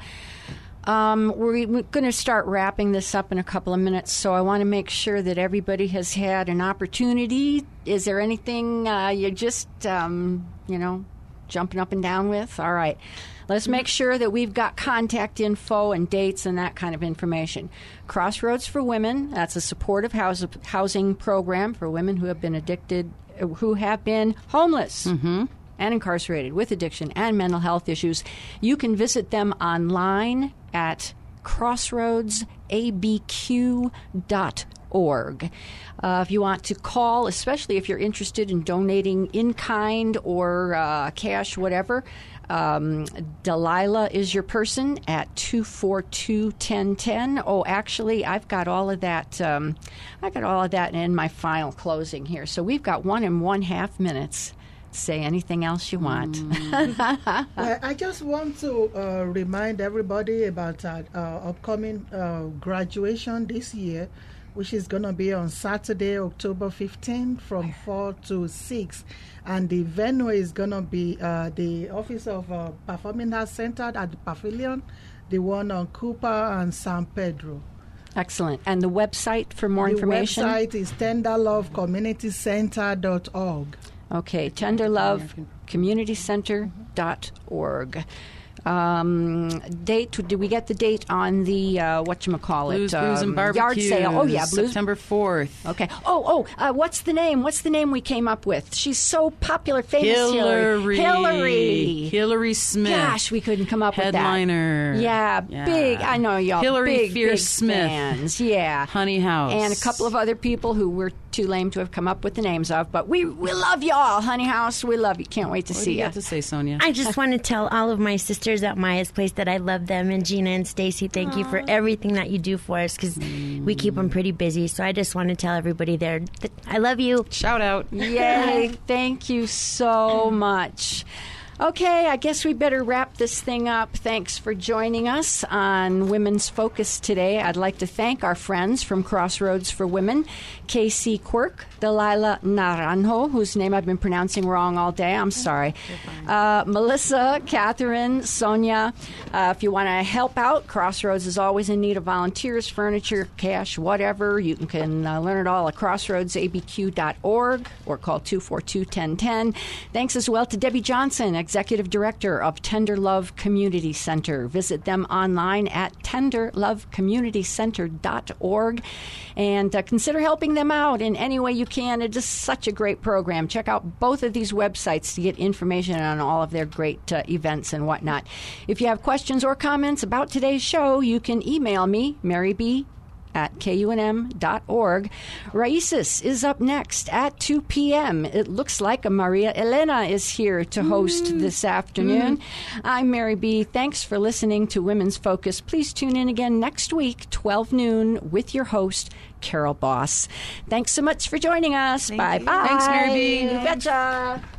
Um, we're, we're going to start wrapping this up in a couple of minutes, so I want to make sure that everybody has had an opportunity. Is there anything uh, you're just, um, you know, jumping up and down with? All right. Let's make sure that we've got contact info and dates and that kind of information. Crossroads for Women, that's a supportive house, housing program for women who have been addicted, who have been homeless. Mm-hmm. And incarcerated with addiction and mental health issues. You can visit them online at crossroads a b q dot org. Uh, if you want to call, especially if you're interested in donating in kind or uh, cash, whatever, um, Delilah is your person at two four two, one oh one oh. Oh, actually, I've got all of that. Um, I got all of that in my final closing here. So we've got one and one half minutes. Say anything else you want. Well, I just want to uh, remind everybody about our uh, upcoming uh, graduation this year, which is going to be on Saturday, October fifteenth from four to six. And the venue is going to be uh, the Office of uh, Performing Arts Center at the Pavilion, the one on Cooper and San Pedro. Excellent. And the website for more the information? The website is tender love community center dot org. Okay, tender love community center dot org. Um, date, did we get the date on the, uh, whatchamacallit? Blues, um, Brews, and Barbecues. Yard sale. Oh, yeah, Blues. September fourth. Okay. Oh, oh, uh, what's the name? What's the name we came up with? She's so popular, famous. Hillary. Hillary. Hillary Smith. Gosh, we couldn't come up Headliner. with that. Yeah, Yeah. big. I know y'all. Hillary big, Fierce big Smith. fans. Yeah. Honey House. And a couple of other people who were too lame to have come up with the names of. But we, we love y'all, Honey House. We love you. Can't wait to What do see you you. have to say, Sonia? I just want to tell all of my sisters at Maya's Place that I love them, and Gina and Stacy, thank you for everything that you do for us, because we keep them pretty busy. So I just want to tell everybody there that I love you. Shout out. Yay. Thank you so much. Okay, I guess we better wrap this thing up. Thanks for joining us on Women's Focus today. I'd like to thank our friends from Crossroads for Women, K C Quirk, Delilah Naranjo, whose name I've been pronouncing wrong all day. I'm sorry. Uh, Melissa, Catherine, Sonia. Uh, if you want to help out, Crossroads is always in need of volunteers, furniture, cash, whatever. You can uh, learn it all at crossroads a b q dot org or call two four two, one oh one oh. Thanks as well to Debbie Johnson, Executive Director of Tender Love Community Center. Visit them online at tender love community center dot org and uh, consider helping them out in any way you can. It is such a great program. Check out both of these websites to get information on all of their great uh, events and whatnot. If you have questions or comments about today's show, you can email me, Mary B. at k u n m dot org. Raices is up next at two p.m. It looks like a Maria Elena is here to host mm. this afternoon. Mm. I'm Mary B. Thanks for listening to Women's Focus. Please tune in again next week, twelve noon, with your host, Carol Boss. Thanks so much for joining us. Thank Bye-bye. you. Thanks, Mary B. You betcha.